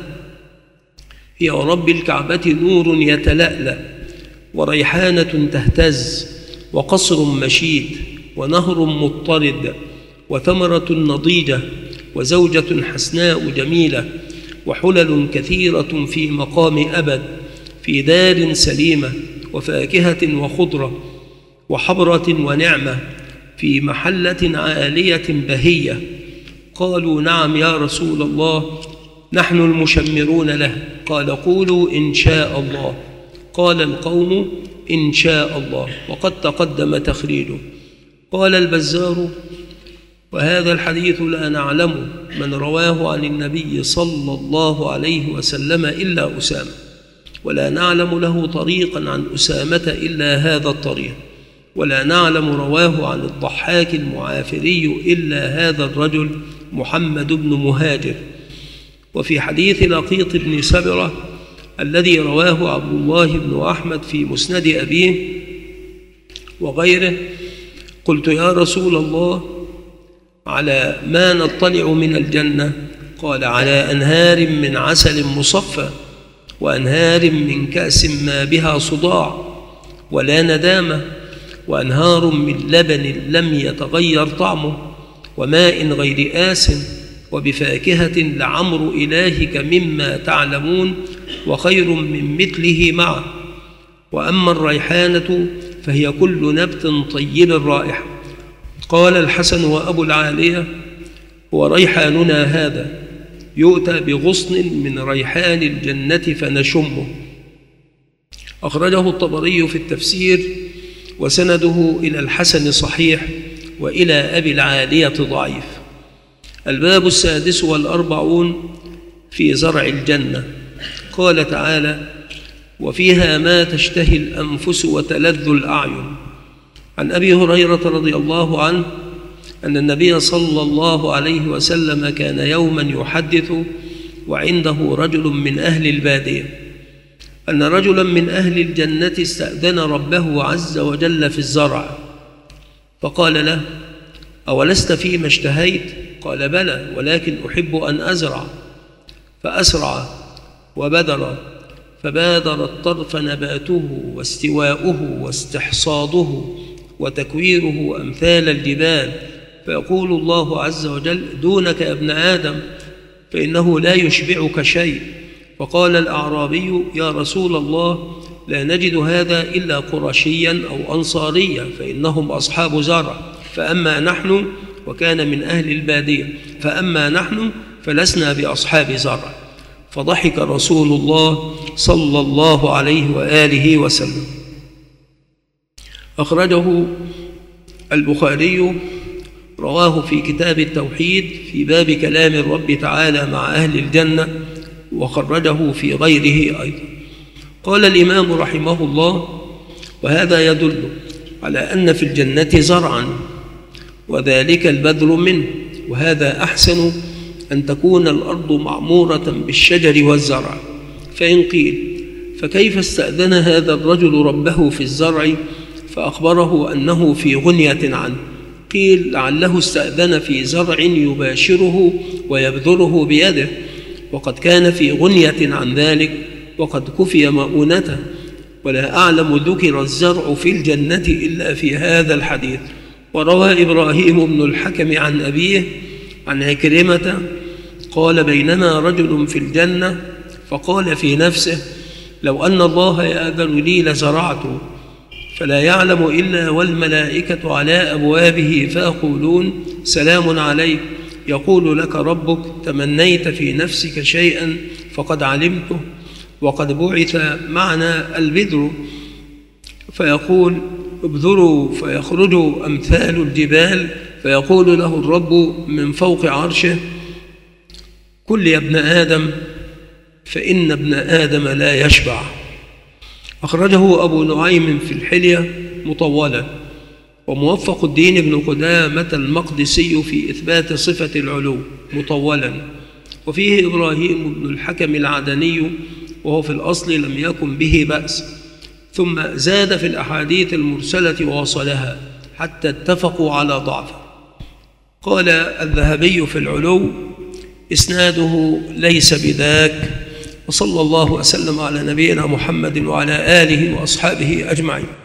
هي رب الكعبة نور يتلألأ، وريحانة تهتز، وقصر مشيد، ونهر مضطرد، وثمرة نضيجة، وزوجة حسناء جميلة، وحلل كثيرة في مقام أبد، في دار سليمة، وفاكهة وخضرة، وحبرة ونعمة، في محلة عالية بهية. قالوا: نعم يا رسول الله، نحن المشمرون له. قال: قولوا إن شاء الله. قال القوم: إن شاء الله، وقد تقدم تخريجه. قال البزار: وهذا الحديث لا نعلم من رواه عن النبي صلى الله عليه وسلم إلا أسامة، ولا نعلم له طريقا عن أسامة إلا هذا الطريق، ولا نعلم رواه عن الضحاك المعافري إلا هذا الرجل محمد بن مهاجر. وفي حديث لقيط بن سبرة الذي رواه عبد الله بن أحمد في مسند أبيه وغيره: قلت يا رسول الله، على ما نطلع من الجنة؟ قال: على أنهار من عسل مصفى، وأنهار من كأس ما بها صداع ولا ندامة، وأنهار من لبن لم يتغير طعمه، وماء غير آس، وبفاكهة لعمر إلهك مما تعلمون، وخير من مثله معه. وأما الريحانة فهي كل نبت طيب الرائحة. قال الحسن وأبو العالية: هو ريحاننا هذا، يؤتى بغصن من ريحان الجنة فنشمه. أخرجه الطبري في التفسير، وسنده إلى الحسن صحيح، وإلى أبي العالية ضعيف. الباب السادس والأربعون في زرع الجنة. قال تعالى: وفيها ما تشتهي الأنفس وتلذ الأعين. عن أبي هريرة رضي الله عنه أن النبي صلى الله عليه وسلم كان يوما يحدث وعنده رجل من أهل البادية أن رجلا من أهل الجنة استأذن ربه عز وجل في الزرع، فقال له: أولست فيما اشتهيت؟ قال: بلى، ولكن أحب أن أزرع. فأسرع وبدر، فبادر الطرف نباته واستواؤه واستحصاده وتكويره أمثال الجبال، فيقول الله عز وجل: دونك يا ابن آدم، فإنه لا يشبعك شيء. فقال الأعرابي: يا رسول الله، لا نجد هذا إلا قرشيا أو أنصاريا، فإنهم أصحاب زرع، فأما نحن، وكان من أهل البادية، فأما نحن فلسنا بأصحاب زرع. فضحك رسول الله صلى الله عليه وآله وسلم. أخرجه البخاري، رواه في كتاب التوحيد في باب كلام الرب تعالى مع أهل الجنة، وخرجه في غيره أيضا. قال الإمام رحمه الله: وهذا يدل على أن في الجنة زرعا، وذلك البذل منه، وهذا أحسن أن تكون الأرض معمورة بالشجر والزرع. فإن قيل: فكيف استأذن هذا الرجل ربه في الزرع فأخبره أنه في غنية عنه. قيل لعله استأذن في زرع يباشره ويبذره بيده، وقد كان في غنية عن ذلك وقد كفي مؤونته، ولا أعلم ذكر الزرع في الجنة إلا في هذا الحديث. وروى إبراهيم بن الحكم عن أبيه عن عكرمة قال: بينما رجل في الجنة فقال في نفسه: لو أن الله يأذن لي لزرعته، فلا يعلم إلا والملائكة على أبوابه فيقولون: سلام عليك، يقول لك ربك: تمنيت في نفسك شيئا فقد علمته، وقد بعث معنا البذر، فيقول: ابذروا، فيخرج أمثال الجبال، فيقول له الرب من فوق عرشه: كل يا ابن آدم، فإن ابن آدم لا يشبع. أخرجه أبو نعيم في الحلية مطولا. وموفق الدين بن قدامة المقدسي في إثبات صفة العلو مطولا. وفيه إبراهيم بن الحكم العدني، وهو في الأصل لم يكن به بأس، ثم زاد في الأحاديث المرسلة ووصلها حتى اتفقوا على ضعفه. قال الذهبي في العلو: إسناده ليس بذاك. وصلى الله وسلم على نبينا محمد وعلى آله وأصحابه أجمعين.